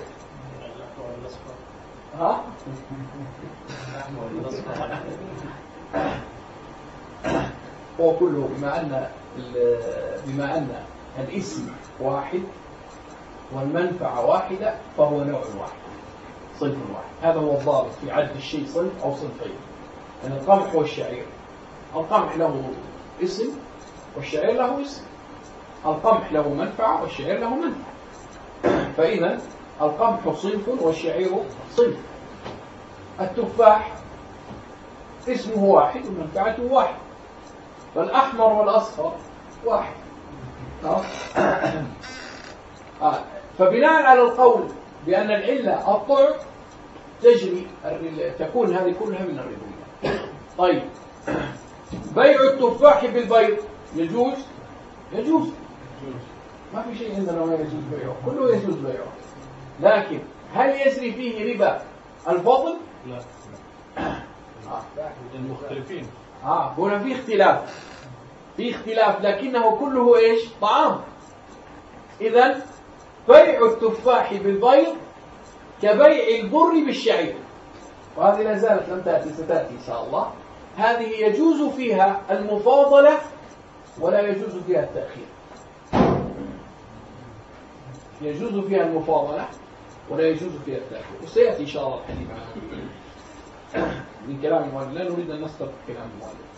ها؟ هو كله بما ان بما ان الاسم واحد والمنفعه واحده فهو نوع واحد، صنف واحد. هذا هو الضابط في عد الشيء صنف او صنفين. يعني القمح والشعير، القمح له اسم والشعير له اسم، القمح له منفعة والشعير له منفعة. فإذا القمح صنف والشعير صنف. التفاح اسمه واحد ومنفعته واحد، فالأحمر والأصفر واحد. آه. فبناء على القول بأن العلة الطعم تجري تكون هذه كلها من الربويات. طيب بيع التفاح بالبيض يجوز؟ يجوز، ما في شيء عندنا ما يجوز بيعه، كله يجوز بيعه، لكن هل يجري فيه ربا الفضل؟ لا. آه. المختلفين آه هنا في اختلاف، في اختلاف لكنه كله ايش؟ طعام. إذن بيع التفاح بالبيض كبيع البر بالشعير، وهذه لا زالت لم تأتي، ستأتي إن شاء الله. هذه يجوز فيها المفاضلة ولا يجوز فيها التأخير، يجوز فيها المفاضلة ولا يجوز فيها التأخير، وسيأتي إن شاء الله الحديث عنه من كلام المؤلف، لا نريد أن نسترك كلام المؤلف.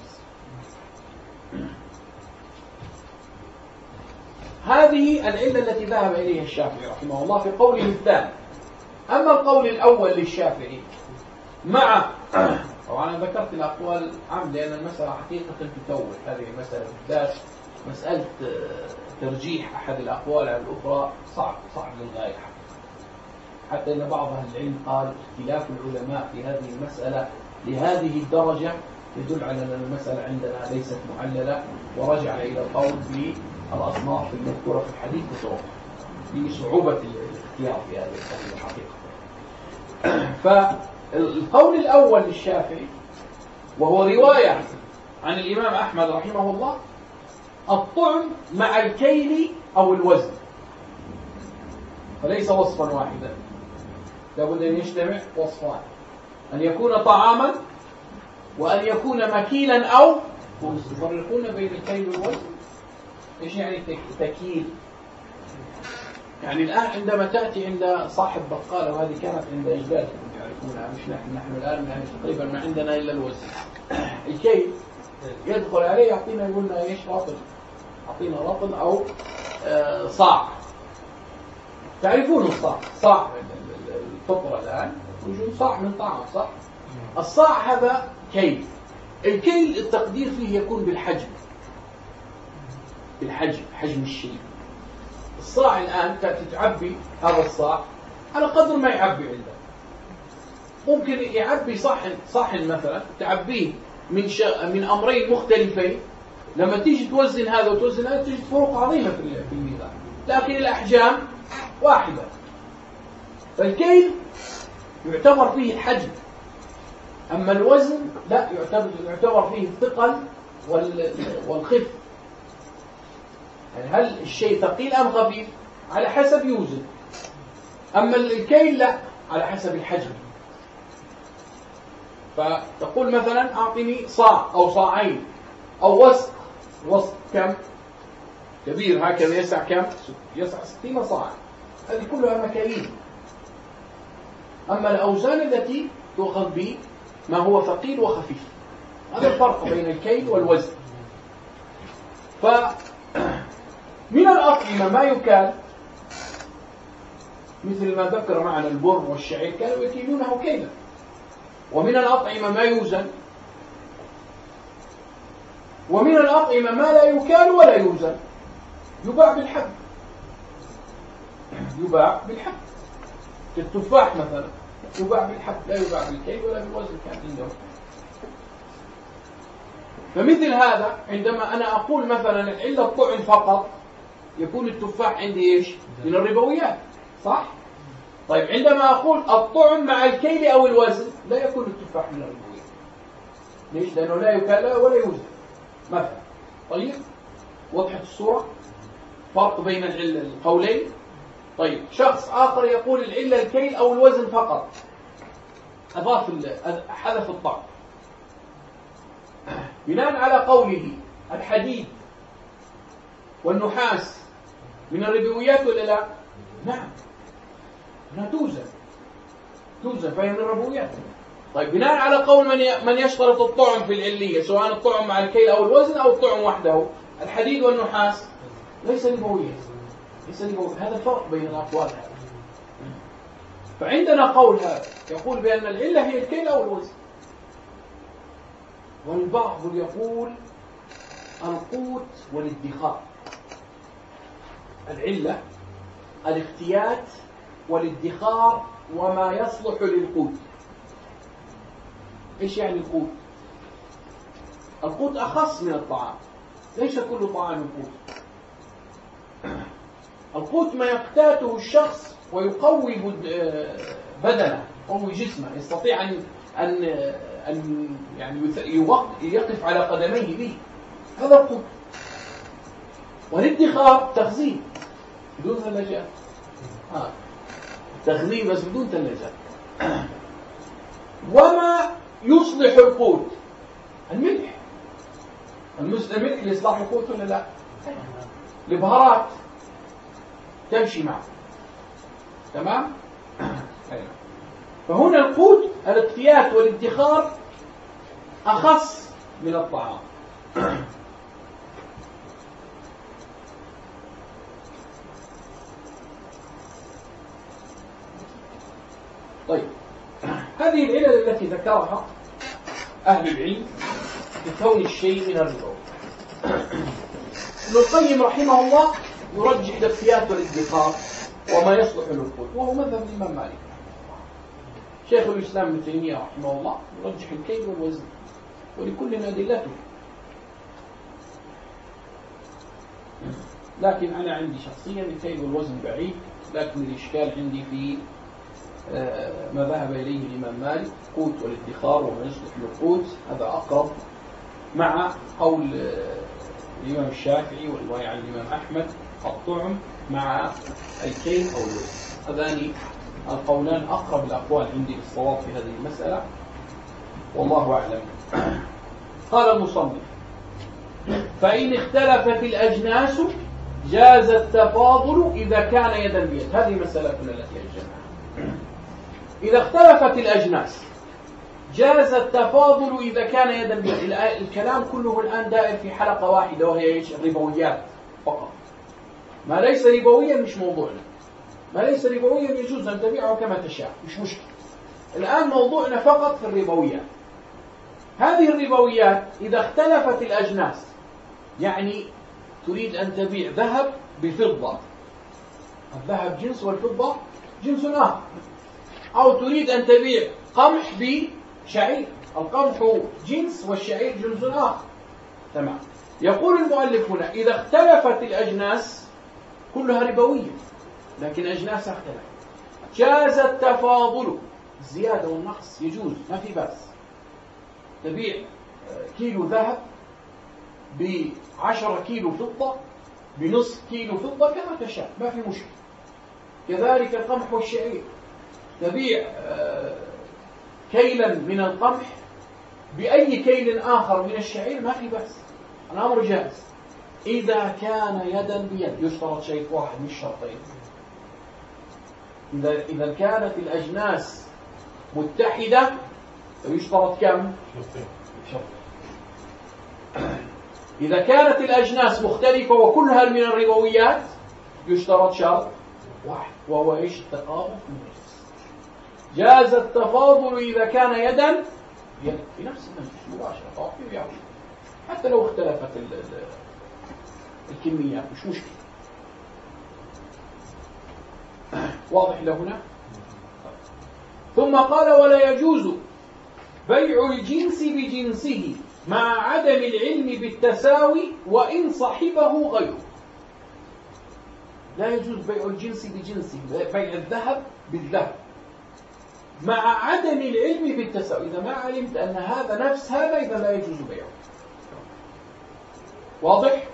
هذه العلة التي ذهب إليها الشافعي رحمه الله في قوله الثاني. أما القول الأول للشافعي مع طبعا أنا ذكرت الأقوال عام لأن المسألة حقيقة تتوه، هذه المسألة بالذات مسألة ترجيح أحد الأقوال على الأخرى صعب صعب للغاية، حتى أن بعض أهل العلم قال اختلاف العلماء في هذه المسألة لهذه الدرجة يدل على أن المسألة عندنا ليست معللة، ورجع إلى القول في الأصناف المذكورة في الحديث بطرق في صعوبة الاختيار في هذه القضية الحقيقة. فالقول الأول للشافعي وهو رواية عن الإمام أحمد رحمه الله: الطعم مع الكيل أو الوزن، فليس وصفا واحدا، لابد أن يجتمع وصفان، أن يكون طعاما وأن يكون مكيلا أو يفرقون بين الكيل والوزن. إيش يعني تكيل؟ يعني الآن عندما تأتي عند صاحب بقالة، وهذه كانت عند أجدادكم يعرفونها، مش نحن نحن الآن يعني تقريبا ما عندنا إلا الوزن. الكيل يدخل عليه يعطينا، يقولنا إيش؟ رطل، يعطينا رطل أو آه صاع. تعرفون الصاع؟ صاع الفطرة الآن وجود صاع من طعام، صح؟ الصاع هذا كيل. الكيل التقدير فيه يكون بالحجم، بالحجم، حجم الشيء. الصاع الآن تعبي هذا الصاع على قدر ما يعبي عندك. ممكن يعبي صحن صحن مثلا تعبيه من ش... من أمرين مختلفين، لما تيجي توزن هذا وتوزن هذا تجد فروق عظيمة في الميزان، لكن الأحجام واحدة. فالكيل يعتبر فيه الحجم، أما الوزن لا يعتبر يعتبر فيه الثقل والخف. يعني هل الشيء ثقيل أم خفيف على حسب يوزن، أما الكيل لا، على حسب الحجم. فتقول مثلا أعطني صاع أو صاعين أو وسق. وسق كم؟ كبير هكذا يسع كم؟ يسع ستين صاع. هذه كلها مكاييل. أما الأوزان التي تؤخذ به ما هو ثقيل وخفيف، هذا الفرق بين الكيل والوزن. فمن الأطعمة ما يكال مثل ما ذكر معنا البر والشعير، كانوا يكيلونه كيلا. ومن الأطعمة ما يوزن، ومن الأطعمة ما لا يكال ولا يوزن، يباع بالحب، يباع بالحب. التفاح مثلا يباع بالحب، لا يباع بالكيل ولا بالوزن كان عندهم. فمثل هذا عندما أنا أقول مثلا العلة الطعم فقط، يكون التفاح عندي إيش؟ من الربويات، صح؟ طيب عندما أقول الطعم مع الكيل أو الوزن، لا يكون التفاح من الربويات. ليش؟ لأنه لا يكال ولا يوزن مثلا. طيب وضحت الصورة؟ فرق بين القولين. طيب شخص آخر يقول العلة الكيل أو الوزن فقط، أضاف حذف الطعم بناء على قوله الحديد والنحاس من الربويات ولا لا؟ نعم، لا توزن، توزن فهي من الربويات. طيب بناء على قول من من يشترط الطعم في العلية، سواء الطعم مع الكيل أو الوزن أو الطعم وحده، الحديد والنحاس ليس ربويات، ليس ربويات. هذا الفرق بين الأقوال هذا. فعندنا قول هذا يقول بأن العلة هي الكيل أو الوزن، والبعض يقول القوت والادخار. العلة الاختيات والادخار وما يصلح للقوت. إيش يعني القوت؟ القوت أخص من الطعام، ليس كل طعام قوت. القوت ما يقتاته الشخص ويقوي بدنه، يقوي جسمه، يستطيع أن أن أن يعني يقف على قدميه به، هذا القوت. والادخار تخزين بدون ثلاجات، آه. تخزين بس بدون ثلاجات. وما يصلح القوت الملح، الملح لإصلاح القوت ولا لا؟ البهارات تمشي معه، تمام؟ فهنا القوت الاقتيات والادخار أخص من الطعام. طيب، هذه العلل التي ذكرها أهل العلم بكون الشيء من الربوي. ابن القيم رحمه الله يرجح الاقتيات والادخار وما يصلح للقوت، وهو مذهب الإمام مالك. شيخ الإسلام ابن تيمية رحمه الله يرجح الكيل والوزن، ولكل أدلته. لكن أنا عندي شخصيا الكيل والوزن بعيد، لكن الإشكال عندي في ما ذهب إليه الإمام مالك، قوت والادخار وما يصلح للقوت، هذا أقرب مع قول الإمام الشافعي والرواية عن الإمام أحمد الطعم مع الكيل أو الوزن. هذان القولان أقرب الأقوال عندي للصواب في هذه المسألة، والله أعلم. قال المصنف: فإن اختلفت الأجناس جاز التفاضل إذا كان يدا بيد. هذه مسألتنا التي أجلناها. إذا اختلفت الأجناس جاز التفاضل إذا كان يدا بيد. الكلام كله الآن دائر في حلقة واحدة، وهي الربويات فقط. ما ليس ربويا مش موضوعنا، ما ليس ربويا يجوز أن تبيعه كما تشاء، مش مشكلة. الآن موضوعنا فقط في الربويات. هذه الربويات إذا اختلفت الأجناس، يعني تريد أن تبيع ذهب بفضة، الذهب جنس والفضة جنس آخر، أو تريد أن تبيع قمح بشعير، القمح جنس والشعير جنس آخر، تمام. يقول المؤلف هنا: إذا اختلفت الأجناس كلها ربوية، لكن أجناسها اختلفت، جاز التفاضل، الزيادة والنقص يجوز، ما في بأس. تبيع كيلو ذهب بعشرة كيلو فضة، بنصف كيلو فضة، كما تشاء، ما في مشكلة. كذلك القمح والشعير، تبيع كيلا من القمح بأي كيل آخر من الشعير، ما في بأس، الأمر جائز إذا كان يدا بيد. يشترط شيء واحد مش شرطين. إذا إذا كانت الأجناس متحدة يشترط كم؟ شرطين. إذا كانت الأجناس مختلفة وكلها من الربويات يشترط شرط واحد، وهو إيش؟ التقابض في النفس. جاز التفاضل إذا كان يدا بيد، في نفس المجلس مباشرة، حتى لو اختلفت الكميات مش مشكلة. واضح لهنا؟ ثم قال: ولا يجوز بيع الجنس بجنسه مع عدم العلم بالتساوي وإن صحبه غيره. لا يجوز بيع الجنس بجنسه، بيع الذهب بالذهب، مع عدم العلم بالتساوي. إذا ما علمت أن هذا نفس هذا، إذا لا يجوز بيعه. واضح؟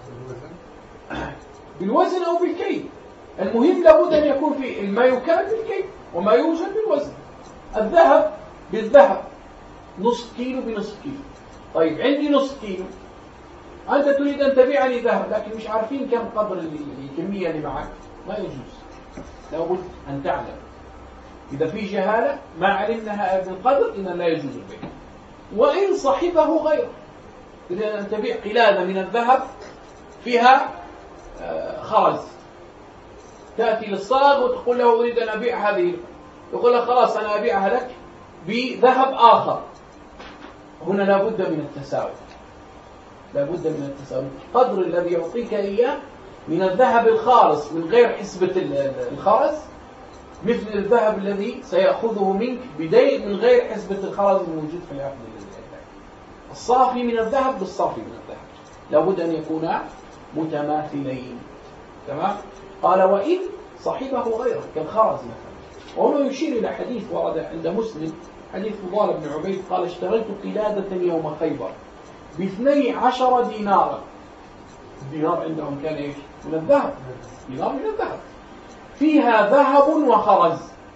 بالوزن أو بالكيل، المهم لابد أن يكون في ما يكال بالكيل وما يوزن بالوزن. الذهب بالذهب، نصف كيلو بنصف كيلو. طيب عندي نصف كيلو، أنت تريد أن تبيعني ذهب، لكن مش عارفين كم قدر الكمية اللي معك، ما يجوز. لابد أن تعلم. إذا في جهالة ما علمنا بالقدر، إذا لا يجوز البيع. وإن صحبه غيره، تريد أن تبيع قلادة من الذهب فيها خرز، تأتي للصاغ وتقول له: أريد أن أبيع هذه، يقول لك: خلاص أنا أبيعها لك بذهب آخر. هنا لا بد من التساوي، لا بد من التساوي. القدر الذي يعطيك إياه من الذهب الخالص من غير حسبة الخرز مثل الذهب الذي سيأخذه منك بدين من غير حسبة الخرز الموجود في العقد الذي يدعي. الصافي من الذهب بالصافي من الذهب لا بد أن يكونا متماثلين. تمام؟ قال وإن صاحبه غيره كالخرز مثلا. وهنا يشير إلى حديث ورد عند مسلم، حديث فضال بن عبيد قال اشتريت قلادة يوم خيبر باثني عشر دينارا. الدينار عندهم كان إيش؟ من الذهب، دينار من الذهب، فيها ذهب وخرز،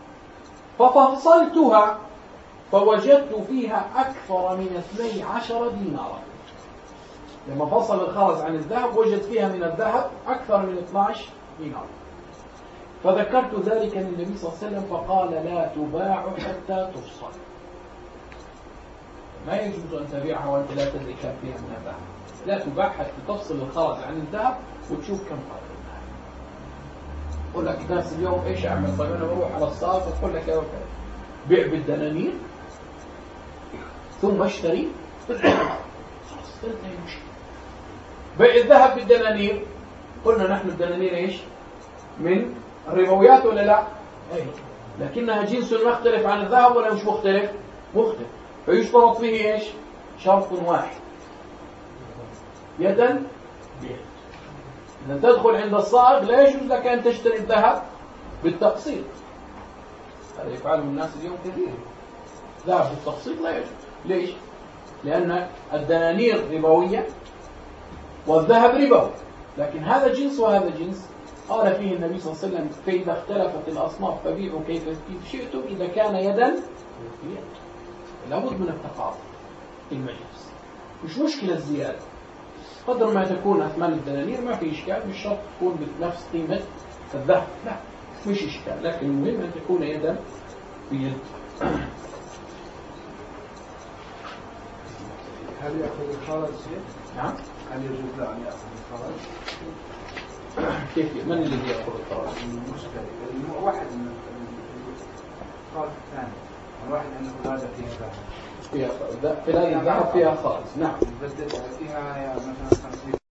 ففصلتها فوجدت فيها أكثر من اثني عشر دينارا. لما فصل الخرز عن الذهب وجد فيها من الذهب أكثر من اثني عشر دينار. فذكرت ذلك للنبي صلى الله عليه وسلم فقال لا تباع حتى تفصل. ما يجوز أن تبيعها وأنت لا تدري كم فيها من الذهب. لا تباع حتى تفصل الخرز عن الذهب وتشوف كم فرق. يقول لك ناس اليوم ايش اعمل؟ طيب انا بروح على الصاف اقول لك يا وكيل بيع بالدنانير ثم اشتري بالذهب. خلاص انتهى المشكله. بيع الذهب بالدنانير، قلنا نحن الدنانير ايش؟ من الربويات ولا لا؟ اي، لكنها جنس مختلف عن الذهب ولا مش مختلف؟ مختلف. فيشترط فيه ايش؟ شرط واحد، يدا بيد. إذا تدخل عند الصائغ لا يجوز لك أن تشتري الذهب بالتقسيط. هذا يفعله الناس اليوم كثير. ذهب بالتقسيط لا يجوز. ليش؟ لأن الدنانير ربوية والذهب ربوي، لكن هذا جنس وهذا جنس. قال فيه النبي صلى الله عليه وسلم فإذا اختلفت الأصناف فبيعوا كيف شئتم إذا كان يدا بيد. لابد من التقاطع في المجلس. مش مشكلة الزيادة، قدر ما تكون أثمان الدنانير ما في إشكال، مش شرط تكون بنفس قيمة الذهب، لا مش إشكال، لكن المهم أن تكون يدا بيد. هل يأخذ الخرج شيء؟ نعم. هل يجوز له أن يأخذ الخرج؟ كيف؟ من الذي يأخذ الخرج؟ المشتري، واحد من الطرف الثاني، الواحد عنده قلادة فيها ذهب. فيها قلادة الذهب فيها خالص. نعم. بدل فيها مثلا خمسين